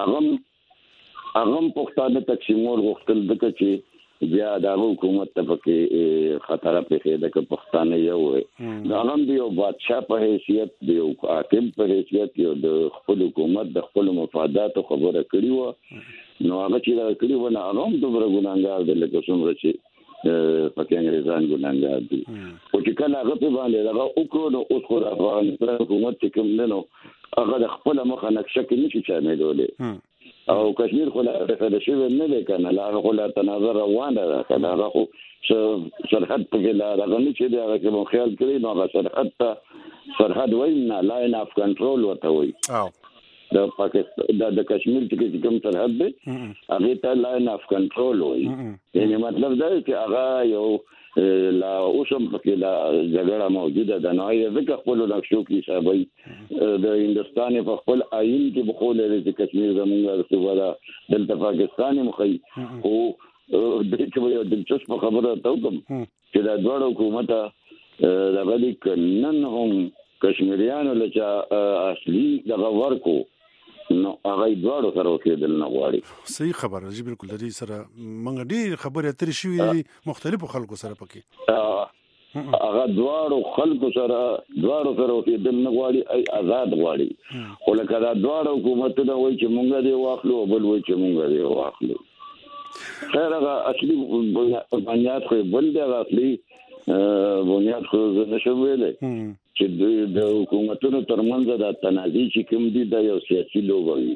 هغه پښتانه تقسیمول غوښتل دغه چې بیا د حکومت ته پکې خطر پیښې د پښتانه یو دا هم دی او بادشاہ په حیثیت دی او حاکم په حیثیت یو د خپل حکومت د خپل مفادات خبره کړی و نو هغه چې دا کړی و نه هم دومره ګناګار دی لکه څومره چې پکې انګریزان ګناګار دي او چې کله هغه په باندې هغه وکړو نو اوس خو افغانستان حکومت چې کوم نه نو هغه د خپل مخه نقشه کې نشي شاملولې او کشمیر خو لا د شی نه لیکنه لا خو لا تناظر روانه ده کنه هغه خو سرحد په لا هغه نه چې دا هغه مو خیال کړی نو هغه سرحد وایي لاین اف کنټرول وته وایي د پاکستان د کشمیر چې کوم سرحد دی هغه ته لاین اف کنټرول وایي یعنی مطلب دا چې هغه یو لا اوسم پکې لا جګړه موجوده ده نو یې ځکه خپل نقشو کې حسابي د هندستان په خپل آئین کې بخول لري چې کشمیر زموږه صوبه ده دلته پاکستاني مخې او د دې چې یو دلچسپ خبره ته کوم چې دا ډول حکومت دغه دي کنن هم کشمیریانو لچا اصلي دغه ورکو نو هغه دواړو سره کېدل نه غواړي. صحیح خبره جی بالکل د دې سره موږ ډېر خبرې اترې شوې مختلفو خلکو سره پکې هغه دواړو خلکو سره کېدل نه غواړي ای آزاد غواړي خو لکه دا دواړو حکومتونه وایي چې مونږ دې واخلو بل وایي چې مونږ دې واخلو. خیر هغه اصلي بنیاد خو بل دی هغه اصلي بنیاد خو نشم ویلی چې د حکومتونو ترمنځ د تنازع چې کوم دي د یو سیاسي لوبه وي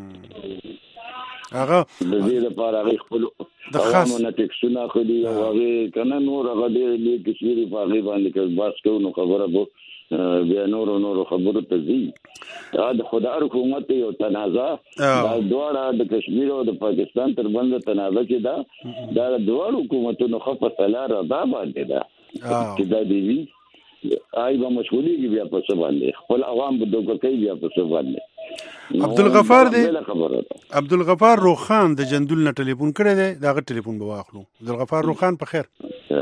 هغه د دې لپاره هغه خپل عوامو نه ټیکسونه اخلي او هغه کنه نور هغه دې کشمیري په هغه باندې کې بحث کوو نو خبره به بیا نور خبرو ته ځي. دا د خدای حکومت یو تنازع دا دواړه د کشمیر او د پاکستان ترمنځ تنازع کې دا دواړو حکومتونو خپل سلار دا باندې دا چې دا دی آی با مشغولي بیا په څه باندې خپل عوام به دوکه کوي بیا په څه باندې. عبدالغفار روخان د جندول نه ټلیفون کړی دی داغه ټلیفون به واخلو. عبدالغفار روخان په خیر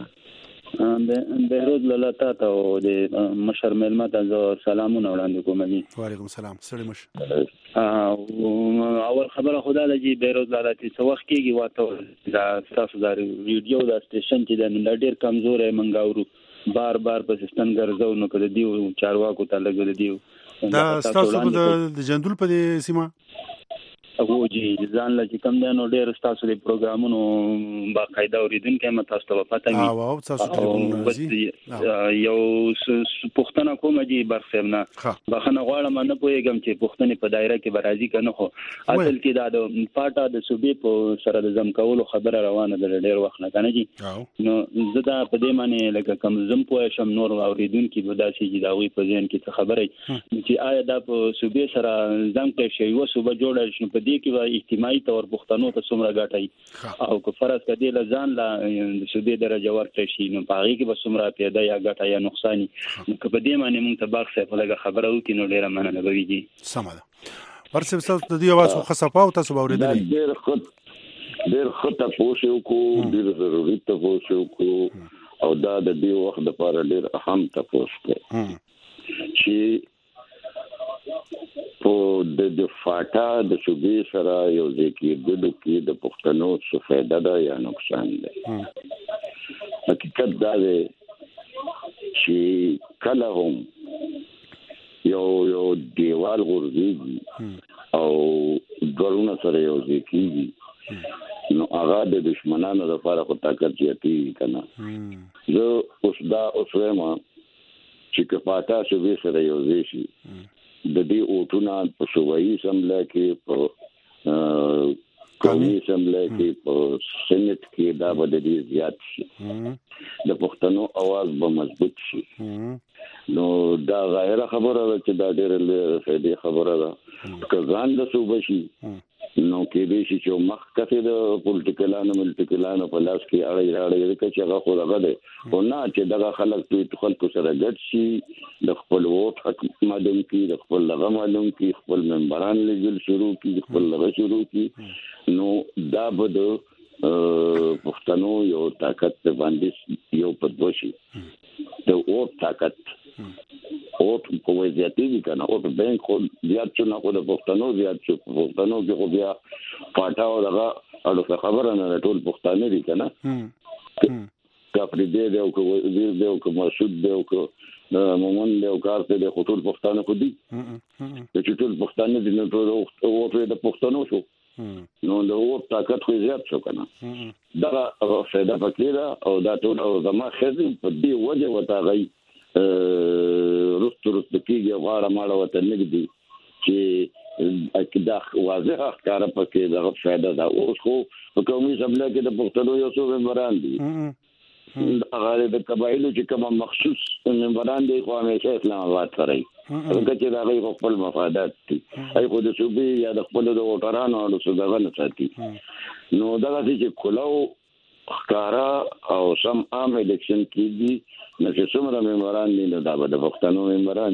بهروز لالتا ته او د مشر ملمت از سلامونه وړاندې کوم. وعلیکم السلام سړی مش اول خبره خدا د جی بهروز لالتا څه وخت کېږي واته دا تاسو دا ویډیو دا سټیشن چې د ډېر کمزور منګاورو بار په سیستم ګرځاو نو کړه دیو چارواکو ته لګل دیو دا تاسو د جندول په سیمه هغه جی ځان لږ کم دی نو ډېر تاسو د پروګرامونو باقاعده اوریدونکو مې تاسو ته پته می او تاسو ټلیفون یو پښتنه کوم جی برخمنه بخنه غواړم نه پوهیږم چې پښتنې په دایره کې برازي کنه خو اصل کې دا د پاټا د صوبې په سره د زم کولو خبره روانه ده ډېر وخت نه کنه جی نو زه دا په دې معنی لکه کم زم پوه شم نور اوریدونکو به دا چې دا وی په ځین کې څه خبره چې آیا دا په صوبې سره زم کې شی و صوبې جوړه شنو په دې کې به اجتماعي تور پښتنو ته څومره ګټي او که فرض کړي لزان لا د سودي درجه ورته شي نو پاره کې به څومره پیدا یا ګټه یا نقصان نو که په دې معنی مونږ ته باغ څه په لګه خبره وکړو نو ډیره مننه به ویږي. سمه ورسې تاسو د دې आवाज خو خصپاو تاسو باورېدل ډېر خطه پوښیو کو ډېر ضروري ته پوښیو کو او دا د دې وخت لپاره ډېر اهم ته پوښتنه چې په د فاټا د صوبې سره یو ځکه د پښتنو څه فائدہ ده یا نقصان ده. حقیقت دا دی چې کله هم یو دیوال غورځي او ګورونه سره یو ځکه نو هغه د دشمنانو لپاره خو طاقت زیاتېږي کنه. زه اوس وایم چې کفاتا صوبې سره یو ځای د دې اوټونه په صوبایي اسمبلی کې په قومي اسمبلی کې په سېنات کې دا به د دې زیات شي د پښتنو आवाज به مضبوط شي. نو دا غیر خبره ده چې دا ډېر فائدې خبره ده که ځان د صوبه شي نو کې دې چې مخ کته د پولیټیکلانو په لاس کې اړې چې هغه خو هغه ده او نه چې دغه خلکو سره ګډ شي د خپل ووټ حق معلوم کی د خپل لغه معلوم کی خپل ممبران لګل شروع کی خپل لغه شروع کی نو دا به د پښتنو یو طاقت باندې یو پدوشي د ووټ طاقت اوټ په وضعیتي کنه اوټ بانک خو زیات څه نه خو د پښتنو زیات څه پښتنو کې خو بیا پټاو دغه اړه خبره نه ټول پښتانه دي کنه کفر دې او کو وزیر دې او کو مسعود دې او کو مومن دې او کارته دې ټول پښتانه خو دي چې ټول پښتانه دي نو ټول اوټ د پښتنو شو نو د اوټ طاقت خو زیات شو کنه دا فائدہ پکې او دا ټول او زما خزم په دې وجه وتا غي رست کېږي غواړه ماړه وته نګدي چې اکدا واضح ښکار پکې دا فائدہ دا اوس خو په قومي اسمبلی کې د پښتنو یو څو ممبران دي هغه د قبایلو چې کوم مخصوص ممبران دي خو همیشه اسلام آباد سره هغه چې دا غي خپل مفادات دي ای خو د صوبې یا د خپل د وټرانو او څه نه ساتي نو دا چې کولو ښکارا او سم عام الیکشن کې دي نو چې څومره ممبران دي نو دا به د پښتنو ممبران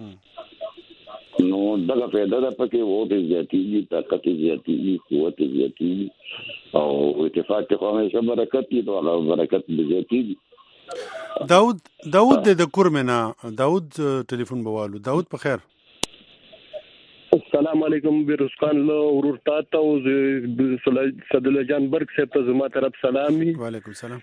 نو دغه فائدہ ده پکې ووټ زیاتېږي طاقت زیاتېږي قوت زیاتېږي او اتفاق ته همیشه برکت دي او برکت زیاتېږي. داود د کورمنا داود ټلیفون بوالو. داود په خیر. السلام علیکم بیروسخان له ورور تاسو او صدله جان برک صاحب ته زما طرف سلامي. وعلیکم السلام.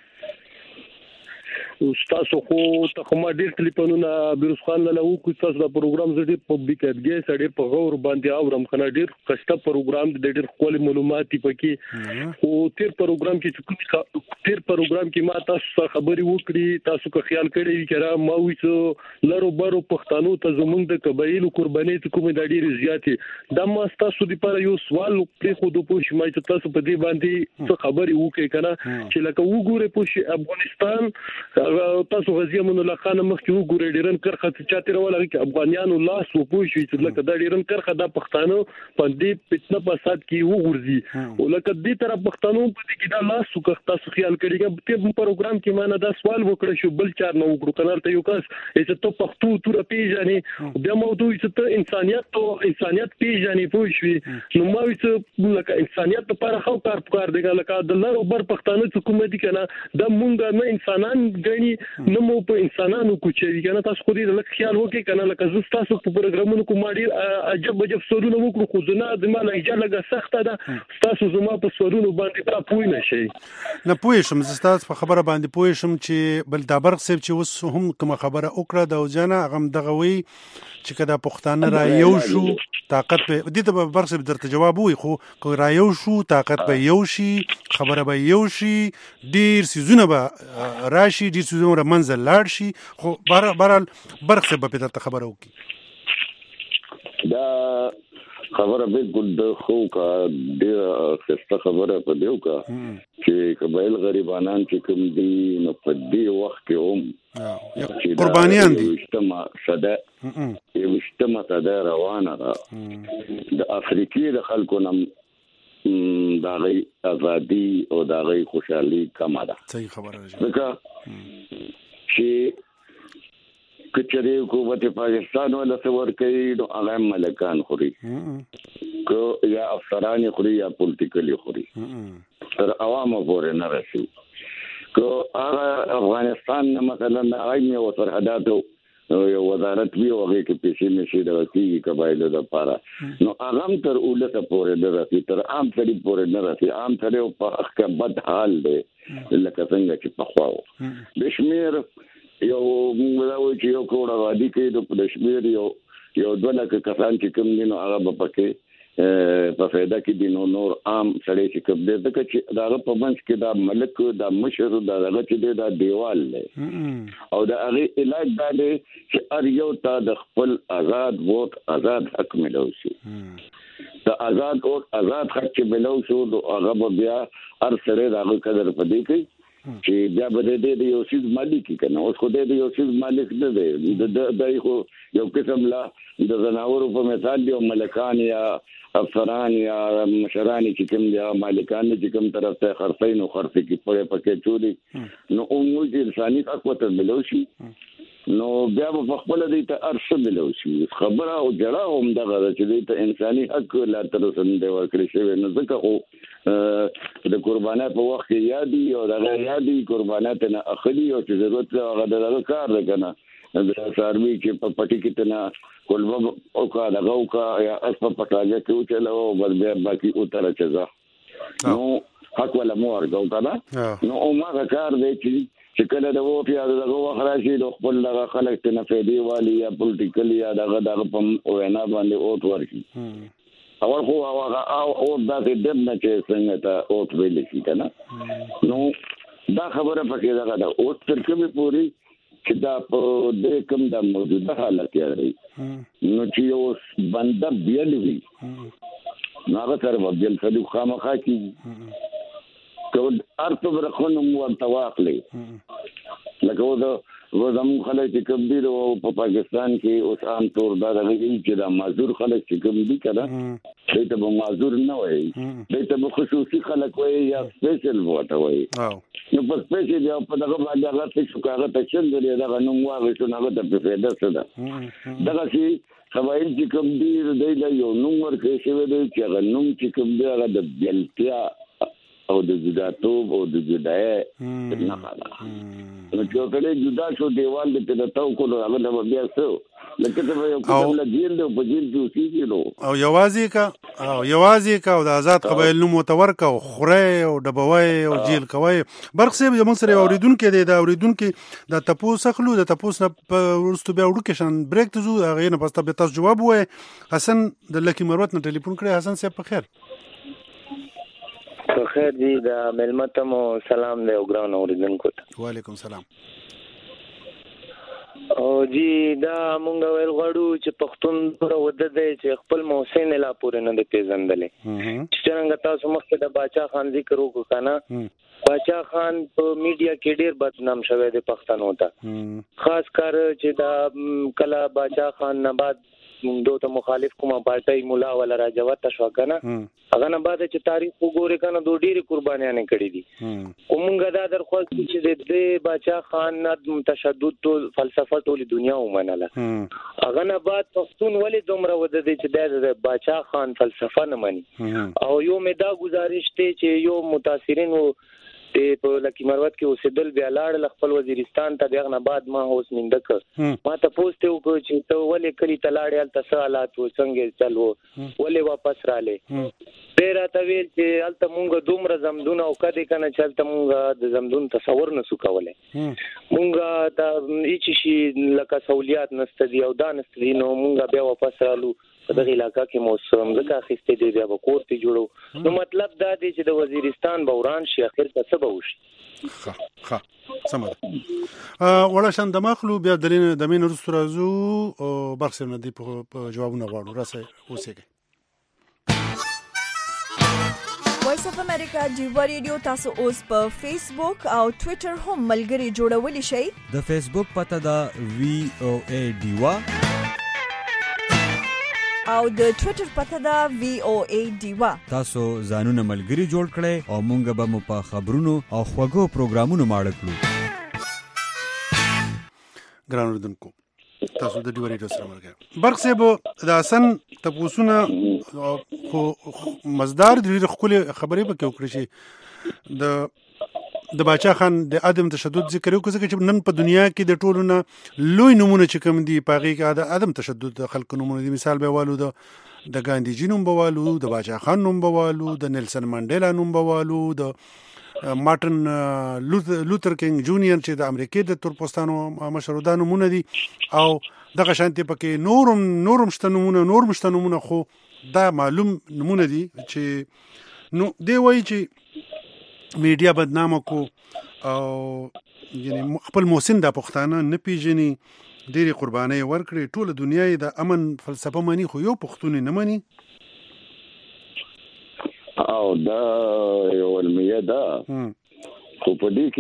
تاسو خو ته کوم ډیر ټلیفونونه بیروسخان له وو کو تاسو دا پروګرام زړه پبلیکټ سړي په غور باندې اورم کنه ډیر کشته پروګرام د ډیر خپل معلوماتي پکې او تیر پروګرام کې ما تاسو خبري وکړي تاسو کو خیال کړی کړه ما وې لرو برو پښتنو ته زمونږ د قبایلو قرباني ته کومه د ډیر زیاتې د ما تاسو لپاره یو سوال په خو د پوښ مې تاسو په دې باندې څه خبري وکړي کنه چې لکه وګوره پوښ افغانستان تاسو غزي من الله خان مخکې وګورئ ډیرن کرخه چاته راولغه کې افغانانو لاس وپوي چې لکه دا ډیرن کرخه د پښتنو په دې پتنه فساد کې وګورځي او لکه دې طرف پښتنو په دې کې دا لاس وکړه تاسو خیال کړئ چې په پروګرام کې معنا دا سوال وکړ شو بل چار نه وکړو کنه ته یو کس چې ته پښتو تور پیژنې بیا موضوع چې ته انسانيت پیژنې پوه شو نو ما چې لکه انسانيت لپاره خو کار دی لکه د لارو بر پښتنو حکومت کنه د مونږ نه انسانان غني نو مو په انسانانو کوچوي کنه تاسو خو دې لکه خیال وکړئ کنه لکه زه تاسو په پروګرامونو کې ما ډیر عجب سوالونه وکړو خو زه نه د مال اجازه لګه سخته ده تاسو زما په سوالونو باندې تا پوي نشئ نه پوي شم زه تاسو په خبره باندې پوي شم چې بل دا برق سیب چې اوس هم کوم خبره وکړه د وجنه غم دغه وی چې کدا پښتانه را یو شو طاقت په دې ته برق سیب درته جواب وي خو را یو شو طاقت به یو شي خبره به یو شي ډیر سيزونه به راشي ډیر سيزونه منځل لاړ شي خو بهرحال برق سیب په درته خبره وکي دا خبره بالکل د خو کا ډیر خسته خبره په دیو کا چې قبایل غریبانان چې کوم دي نو په دې وخت کې هم قربانيان دي اجتماع صدا روانه ده د افریقي د خلکو نم دا غي ازادي او دا غي خوشحالي کمه ده صحیح خبره ده چې کچره حکومت پاکستان ولا څور کوي نو هغه ملکان خوري کو یا افسران خوري یا پولیټیکلی خوري تر عوامو پورې نه رسي کو هغه افغانستان مثلا هغه او سرحداتو یو وزارت وی هغه کې پیسې نشي د وکیل قبایلو د پاره نو هغه تر اولته پورې نه رسي تر عام سړي پورې نه رسي عام سړي په حق بد حال دی لکه څنګه چې په خواو بشمیر یو موږ چې یو کوړه وادي کې د شمیر یو 2 لک کسان چې کوم دي نو هغه په پکې په فایده کې دي نور عام سړی چې کوم دي دغه چې دا په منځ کې دا ملک دا مشر دا هغه چې دا دیوال دی او دا هغه علاج دا دی چې ار یو تا د خپل آزاد ووټ آزاد حق ملو شي دا آزاد ووټ آزاد حق چې ملو شو نو هغه بیا ار سره دا قدر پدې کوي چې بیا به د یو سیز مالک کنه اوس خو د یو سیز مالک نه دی د یو قسم لا د زناورو په مثال دی ملکان یا افسران یا مشران چې کوم دي مالکان چې کوم طرف ته خرڅین او خرڅ کی پکې چولي نو موږ انساني حق ته ملو شي نو بیا په خپل دې ته ارشد ملو شي خبره او جړه هم دغه چې دې ته انساني حق لا تر اوسه د ورکړي شوی نه ځکه خو د قربانای په وخت کې یادي او دغه یادي قربانات نه اخلي او چې ضرورت هغه دغه کار کنه د سارمي چې په پټي کې تنه کولم او کا دغه او کا یا اس په پټاګه کې چلو بس بیا باقي او تر چزا نو حق ولا مور ګو کنه نو ما کار دی چې کله د ووټ یا دغه وخراشي د خپل دغه خلک ته نه فېدی والی یا پولیټیکلی یا دغه په وینا باندې اوټ ورکړي اول خو هغه او د دې نه چې څنګه ته اوټ ویل شي کنه نو دا خبره پکې دغه د اوټ تر کومه پوری چې دا په دې کوم د موجوده حالت یې نو چې یو بنده بیلوي نو هغه تر وګل څه خامخا کی کول ارته برخونه مو تواخلې لکه و زمو خلک چې کوم دي په پاکستان کې اوس عام طور دا غوښتي چې دا معذور خلک چې کوم دي کړه دې ته به معذور نه وایي دې ته به خصوصي خلک وایي یا سپیشل ووټ وایي نو په سپیشل یا په دغه باندې هغه څه کاغه تکشن دی دا نوم واغې شو هغه د فایده څه ده دغه چې قبایل چې کوم دي د یو نوم ورکړي شوی دی چې هغه نوم چې کوم دی هغه د بلتیا او د جداتوب او د جدای نه خاله نو چې کله جدا شو دیوال دې ته تاو کولو هغه د بیا څو لکه ته یو کوم لا جیل دی په جیل کې اوسېږي نو او یوازې کا او د آزاد قبایل نوم متورک او خوري او ډبوي او جیل کوي برق سیب یو موږ سره اوریدونکو دی دا اوریدونکو د تپوس اخلو د تپوس نه ورستو بیا وډوکیشن بریک ته زو هغه نه پسته به تاسو جواب وای حسن د لکی مروت نه ټلیفون کړی حسن صاحب په خیر په خیر دی د ملمتمو سلام دی او ګران اوریدونکو ته وعلیکم سلام او جی دا مونږ ویل غواړو چې پښتون پر وده دی چې خپل محسن لا پورې نه دی پیژندلې چې څنګه تاسو مخکې د باچا خان ذکر وکړو کنه باچا خان په میډیا کې ډیر بدنام شوی دی پښتنو ته خاص کر چې دا کله باچا خان نه بعد دوه ته مخالف کومه پارټي مولا ولا راجوت شو کنه هغه نه بعد چې تاریخ وګوري کنه دوه ډیره قربانیاں کړې دي کومګه دا درخواست چې د باچا خان نه تشدد ټول فلسفه ټول دنیا ومنله هغه نه بعد پښتون ولې دومره ود دي چې د باچا خان فلسفه نه مانی او یو مې دا گزارش ته چې یو متاثرین په لکی مروت کې اوسېدل بیا لاړ خپل وزیرستان ته دغه نه بعد ما هوس مندک ما ته پوښتنه وکړه چې ته ولې کلی تلاړ ال تسالات و څنګه چلو ولې واپس رااله ډیر ته ویل چې الته مونږ دومره زمدون او کدي کنه چلته مونږ د زمدون تصور نه سو کولای مونږ دا هیڅ شي لکه سہولیات نشته دی او دا نشته دی نو مونږ بیا واپس رالو په دغه علاقې کې موسم زکه اخیستې دی بیا وکور ته جوړو نو مطلب دا دی چې د وزیرستان بوران شي اخر څه به وشي ښه سمه ولا شان د مخلو بیا د مين رستو رازو او برخه نه دی په جوابونه غواړو راسه اوسېږي وایس اف امریکا ډیوا ریډیو تاسو اوس په فیسبوک او ټوئیټر هم ملګري جوړولی شئ د فیسبوک پته دا VOA ډیوا او د ټوئیټر پته دا VOA ډیوا تاسو ځانونه ملګري جوړ کړئ او مونږ به مو په خبرونو او خوږو پروګرامونو ماړه کړو ګران اوریدونکو تاسو د ډیوا ریډیو سره ملګری برق سیب د حسن تپوسونه خو مزدار د خپل خبرې په کې وکړي شي د باچا خان د عدم تشدد ذکر وکړي چې نن په دنیا کې د ټولو نه لوی نمونه چې کوم دي پاغي کې د عدم تشدد خلکو نمونه دي مثال به والو د ګاندھی جی نوم بوالو د باچا خان نوم بوالو د نیلسن منډیلا نوم بوالو د مارټن لوتر کینګ جونیئر چې د امریکای د تورپوستانو مشرودانو نمونه دي او دغه شانتي پکې نورم شته نمونه خو دا معلوم نمونه دي چې نو دی وایي چې میډیا بدنامه کو او یعنی خپل محسن د پښتانه نه پیژني ډېری قرباني ورکړي ټول دنیا د امن فلسفه مانی خو یو پښتون نه مانی او دا یو علمیه ده خو په دې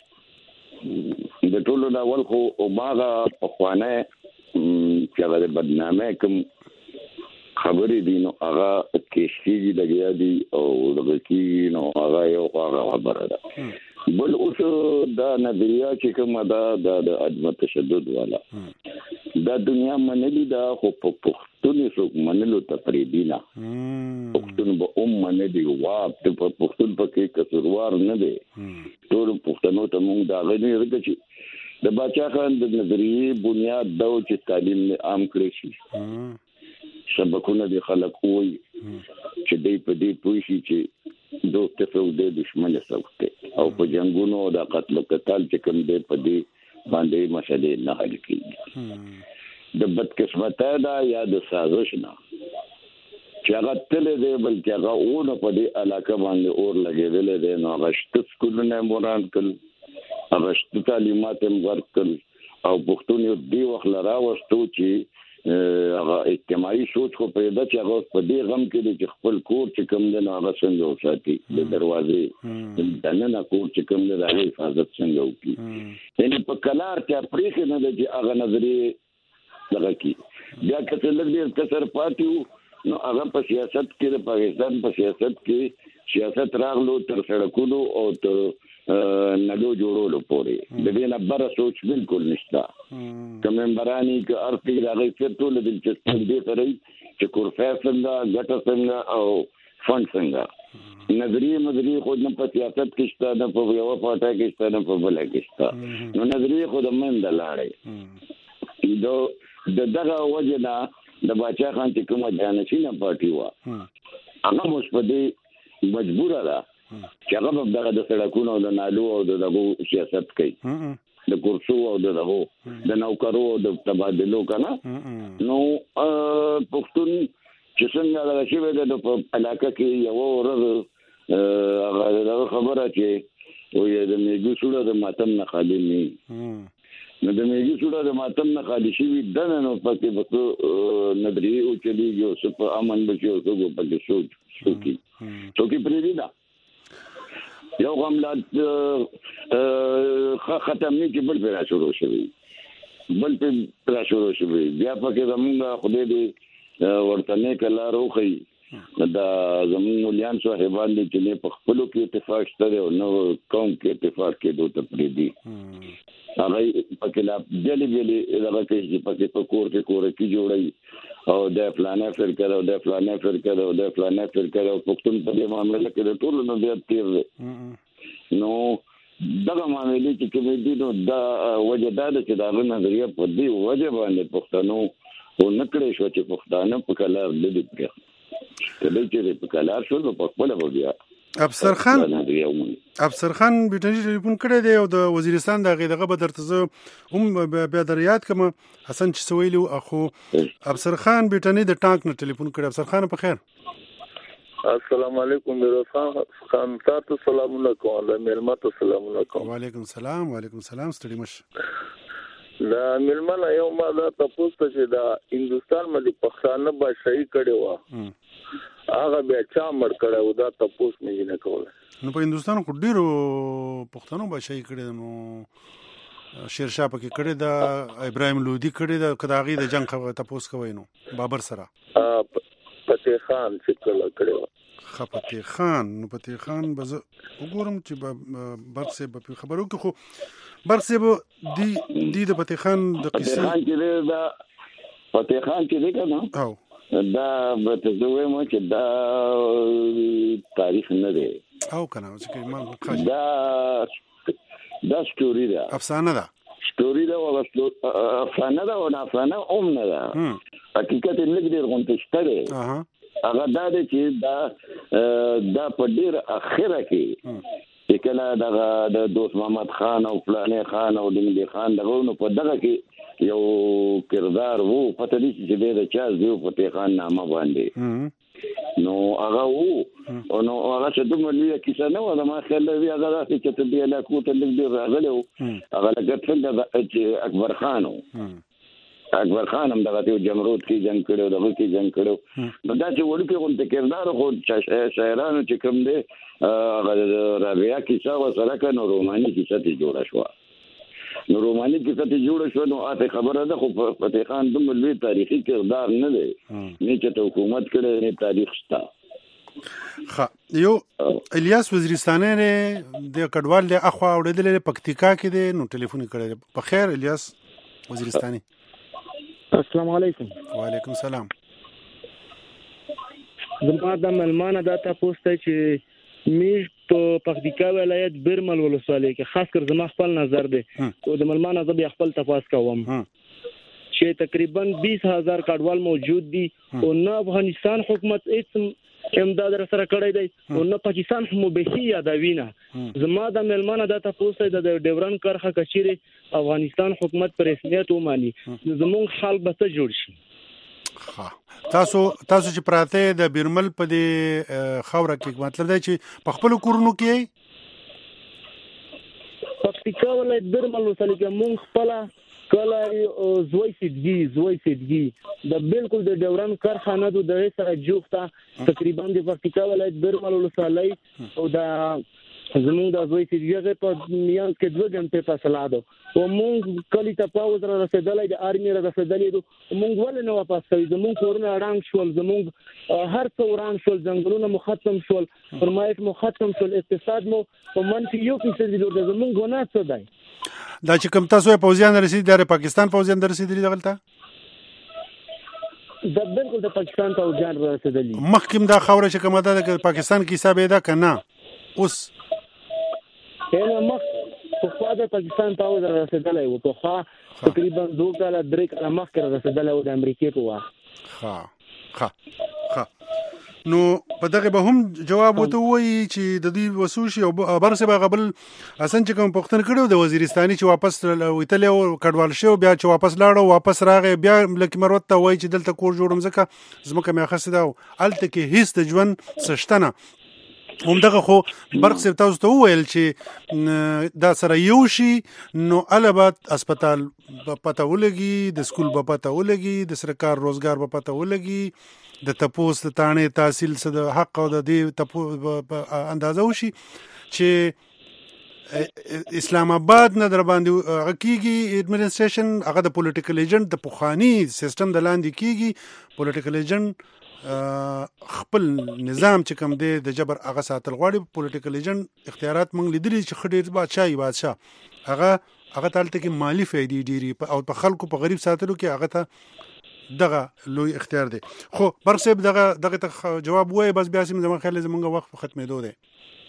کې د ټولو د اول خو او ماغه په خوانه چې هغه بدنامه کوم خبرې دي نو هغه کېشتي لګیا دي او دغه کې نو هغه یو خبره ده بل اوس دا نظریه چې کومه ده د عدم تشدد والا دا دنیا منلي دا خو په پښتون څوک منلو تقریبا نه پښتون به منلي واب ته په پښتون پکې کسروار نه دی ټول پښتنو ته موږ دا غوښنه ورکړو چې د باچا خان د نظریه بنیاد دا چې تعلیم عام کړی شي شبکونه دي خلک وي چې دوی په دې پوه شي چې دوه تفاوت د دشمن سره او په جنگونو د قتل قتال چې کوم دی په دې باندې مسلې نه حل کیږي د بدقسمتۍ دا یا د سازش نه چې هغه تل دی بلکې هغه اونه په دې علاقه باندې اور لګېدل دي نو هغه شت سکولونه موران کړ هغه شت تعلیمات هم ورکړل او پښتون یو دی وخت لراوستو چې هغه اجتماعي سوچ خو پیدا چې هغه په دې غم کې چې خپل کور چې کوم دی هغه څنګه وساتي د دروازې دننه کور چې کوم دی هغه حفاظت څنګه وکړي یعنی په کلار کې پرېخ نه دی چې هغه نظریه دغه کې بیا کته لږ کسر پاتیو نو هغه په سیاست کې د پاکستان په سیاست کې سیاست راغلو تر سړکونو او تر نګو جوړولو پورې د دې نه بر سوچ بالکل نشته کوم ممبرانی کې ارتي راغی چې ټول د دلچسپۍ دې سره چې کورفه څنګه ګټه څنګه او فند څنګه نظریه مدري خو نه په سیاست کې شته نه په یو پټه کې شته نه په بل کې شته نو نظریه خو د من د لاړې دغه وجه نه د باچا خان چې کومه جانشینه پارټي و هغه اوس په دې مجبوره ده چې هغه دغه د سړکونو او د نالو او دغه سیاست کوي د کورسو او دغه د نوکرو او د تبادلو کنه نو پښتون چې څنګه دا شی ودا د علاقه کې یو ورځ هغه خبره چې وې د میګو سوړه د ماتم نه خالي نه نو د میګو سوړه د ماتم نه خالي شي دنه نو پکې بکو ندري او چلیږي او سپ امن بچو او پکې سوچي پرې دا یو غملات ختم نه چې بل پیرا شروع شوی بیا پکې زمونږ خدای دې ورته نه کلا روخی دا زمون مليان صاحبان دي چې په خپل کې اتفاق شته او نو قوم کې اتفاق کې دوه تپری دي هغه پکې لا جلي هغه کې پکې په کور کې جوړي او د فلانه فرقه او د فلانه فرقه او د فلانه فرقه او پښتون په دې معاملې کې د ټول نو زیات تیر نو دغه معاملې چې کوم دي نو دا وجداد چې دا نظریه په دې وجه باندې پښتنو او نکړې شو چې پښتانه په کلار لدی کړ کله چې په کلار شو په خپل بیا افسر خان بیٹنی ټلیفون کړی دی او د وزیرستان دغه به درته زه هم بیا در یاد کوم حسن چې سویلو اخو افسر خان بیٹنی د ټانک نه ټلیفون کړی افسر خان په خیر السلام علیکم میروز خان تاسو سلام علیکم د ملمت سلام علیکم وعلیکم السلام ستړي مش دا ملمن یو ما دا تاسو ته چې دا هندستان باندې پښتانه به شهید کړي و هغه بیا چا مړ کړو دا تاسو نه کوله نو په هندستان خو ډیرو پښتنو به شهید کړي نو شیرشاه پکې کړي دا ابراهیم لودي کړي دا کداغي د جنگ تاسو کوي نو بابر سره فتح خان چې کله کړو فتح خان نو فتح خان به وګورم چې برق سے به خبرو کې خو برق سے به دی د فتح خان د قصې فتح خان چې دی کنه او دا به تزوی مو چې دا تاریخ نه دی او کنه چې ما دا سټوري ده افسانه ده سټوري ده او افسانه ده او افسانه نه ده حقیقت نه دی غونډه شته هغه دا دی چې دا په ډیر اخره کې چې کله د دوست محمد خان او فلانه خان او دمدی خان دغه نو په دغه کې یو کردار وو پته دي چې د چا زیو فتح خان نامه باندې نو هغه وو او نو هغه چې دومره لویه کیسه نه و ما خیال دی هغه راځي چې ته بیا لا کوته لګ راغلی وو هغه لکه څنګه چې اکبر خان هم دغه جمرود کې جنگ کړو دغه کې جنگ کړو نو دا چې ورته کوم ته کردار خو شاعرانو چې کوم دی هغه رابعه کیسه و سره کنه روماني کیسه ته جوړه شو نو روماني کیسه ته جوړه شو نو اته خبره ده خو فتح خان دومره لوی تاریخي کردار نه دی نه چې حکومت کړي نه تاریخ شته یو الیاس وزیرستاني نه د کډوال له اخوا اوریدل پکتیکا کې دی نو ټلیفون کړی په خیر الیاس وزیرستاني السلام علیکم وعلیکم السلام زما د ملمانه دا تاسو ته چې میش په پکتیکا ولایت برمل ولسوالۍ کې خاص کر زما خپل نظر دی او د ملمانه زه بیا خپل تفاصیل کوم چې تقریبا 20000 کډوال موجود دي او نه افغانستان حکومت هیڅ امداد سره کړی دی او نه پاکستان هم به یادوینه زما د ملمانه دا تاسو ته د ډیورن کرخه کچيري افغانستان حکومت پر رسمیت وماني زموږ حال به څه جوړ شي تاسو چې پراته د بیرمل په دې خوره کې مطلب دی چې په خپل کورونو کې پکتیکا ولایت بیرمل ولسوالۍ کې مونږ خپل کله زوی سیدګي د بالکل د ډیورن کارخانه د سره جوړه تقریبا د پکتیکا ولایت بیرمل ولسوالۍ او د زموږ د زوی سیدګي په میان کې 2 غنټې فاصله ده او مونږ کلی ته پاوز را رسیدلې د آرمي را رسیدلې مونږ ولې نه واپس کوي زموږ کورونه رانګ شول زموږ هر څو وران شول ځنګلونه مختم شول فرمایش مختم شول اقتصاد مو په منفي 1% جوړ ده زموږ ګناه څه دی دا چې کوم تاسو پوزیان رسیدي د پاکستان پوزیان رسیدي دغلته د بالکل د پاکستان ته جان رسیدلی مخکې دا خبره چې کومه ده د پاکستان کې حساب ده کنه اوس نه مخ په خوا د پاکستان ته رسیدلی و په خوا تقریبا 2 کاله 3 کاله مخکې رسیدلی و د امریکای په وخت ها نو په دغه به هم جواب وته وایي چې د دې وسوشي او برسه به قبل حسن چې کوم پښتون کړو د وزیرستاني چې واپس ویتلې او کډوال شو بیا چې واپس لاړو واپس راغی بیا لکه مروت ته وایي چې دلته کور جوړم ځکه زمکه مې خاصه ده الته کې هیڅ د ژوند سشتنه هم دغه خو برق سیب تاسو ته وویل چې دا سره یو شي نو البات اسپیټال پته ولګي د سکول په پته ولګي د سرکار روزګار په پته ولګي د تپوس د تانه تحصیل څخه د حق او د دې تپوس اندازه وشي چې اسلام آباد نه در باندې حقيقي اډمنسټریشن هغه د پولیټیکل ایجنټ د پوخانی سیستم د لاندې کیږي پولیټیکل ایجنټ خپل نظام چې کوم دی د جبر هغه ساتل غواړي پولیټیکل ایجنټ اختیارات مونږ لیدلي چې خډیر بادشاه هغه تالته کې مالی فائدې ډيري او په خلکو په غریب ساتلو کې هغه ته دغه لوی اختیار دی خو برسب دغه جواب وای بس بیا سم زموږ خیال زموږ وخت ختمېدو دی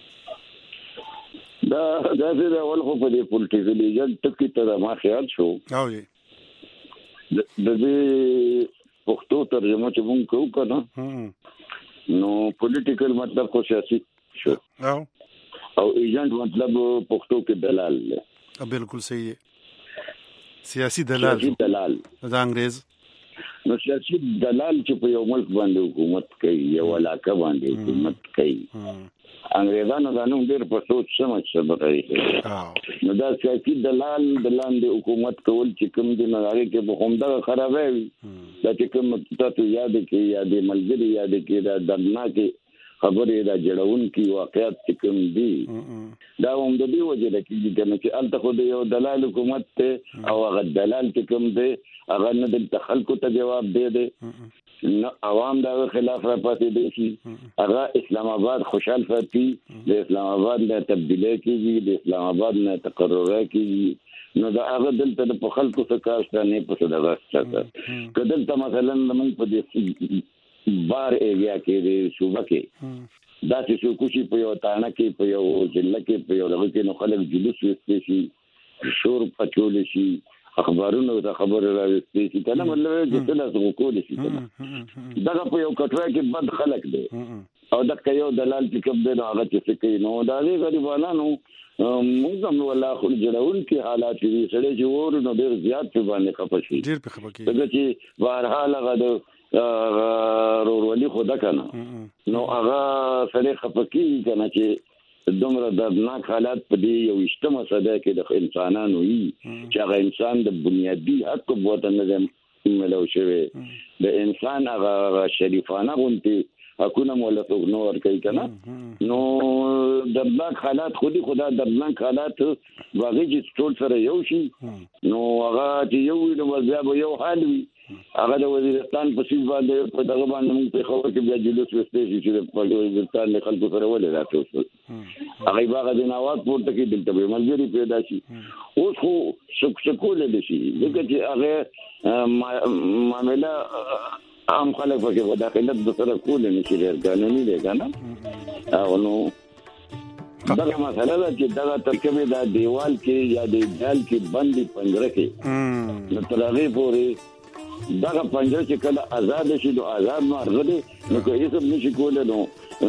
دا د اول خو په دې پولیټیکل ایجنټ ټکی ته ما خیال شو او د دې پښتو ترجمه چې مونږ کوو کنه نو پولیټیکل مطلب خو سیاسي شو او ایجنټ مطلب پښتو کې دلال دی بالکل صحیح دی سیاسي دلال د انګريز نو سیاسي دلال چې په یو ملک باندې حکومت کوي یو علاقه باندې حکومت کوي انګريزانو دا نوم ډېر په سوچ سمج سره راځي نو دا سیاسي دلال دلاندې حکومت کول چې کوم دي نه راځي چې په همدا خرابوي دا چې کوم تاسو یاد کې یاد ملګری یاد کې دا درناکي خبرې دا جوړون کی واقعیت چې کوم دي دا هم د دې وجه ده چې الته خو د یو دلال حکومت ته او هغه دلال چې کوم دی هغه نه د خلکو ته جواب دی نو عوام دا خلاف را پاتې دي شي هغه اسلام آباد خوشحال ساتي د اسلام آباد نه تبدیلی کیږي د اسلام آباد نه تقرر کیږي نو دا هغه دلته په خلکو څخه کارستانه په صدقه څخه کدلته مثلا موږ په دې بار ایریا کې د صوبه کې دا چې کوشي په یو تانه کې په یو ځله کې په یو دغه کې نو خلک جلوس وستي شي شور پچول شي اخبارونو ته خبر راوستي شي کنه مطلب چې تاسو وکول شي دا په یو کټوای کې بد خلک دي او دا یو دلال چې کوم دی هغه چې کوي نو دا غریبانو موږ هم ولا خو جوړون کې حالات دي سړي چې ور نو ډیر زیات په باندې خپشي ډیر په خپکی دا چې بهرحال هغه رورولي خدا کنه نو هغه سره خپکی کنه چې دومره دردناک حالات په دې یو اجتماع صدا کې د انسانانو وي چې هغه انسان د بنیادی حق په نظم ملو شوی د انسان هغه شریفانه غونتی حکومت مولته نور کوي کنه نو دردناک حالات خدا دردناک حالات واغې چې ټول سره یو شي نو هغه چې یو نو بیا به یو حال وي هغه د وزیرستان په سیس باندې په دغه باندې موږ په خبر کې بیا جلوس وستې چې په وزیرستان د خلکو سره ولې راځو هغه باغ د نواز پورته کې دلته به ملګری پیدا شي اوس خو شکول دي شي دغه چې هغه معاملې عام خلک په داخلت د سره کول نه شي قانوني دی کنه او نو دغه مسله ده چې دغه ترکیب د دیوال کې یا د جال کې بندي پنجره کې نو ترغه پورې دغه پنجره چې کله آزاد شي نو آزاد مرغه نو کوي څه نشي کولای نو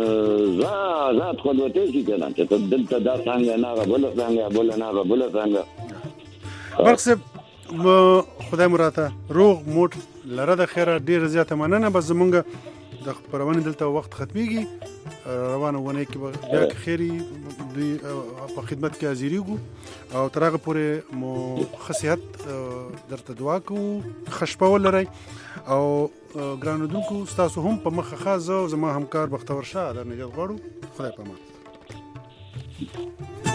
آزاد خلوته شي کنه چې دلته دا څنګه نه غبل څنګه ورڅ خدای مراته روغ موټ لره د خیره ډیر زیاته مننه بس زمونږ د خبرونه دلته وخت ختميږي روانه ونه کې بیا خیری دوی په خدمت کې حاضرېږو او ترغه پورې مو خصيحت درته دعا کوو خشپه ولرئ او ګرانو دونکو تاسو هم په مخه خاصه زما همکار بختور شاه در نجات غواړو خدای پامان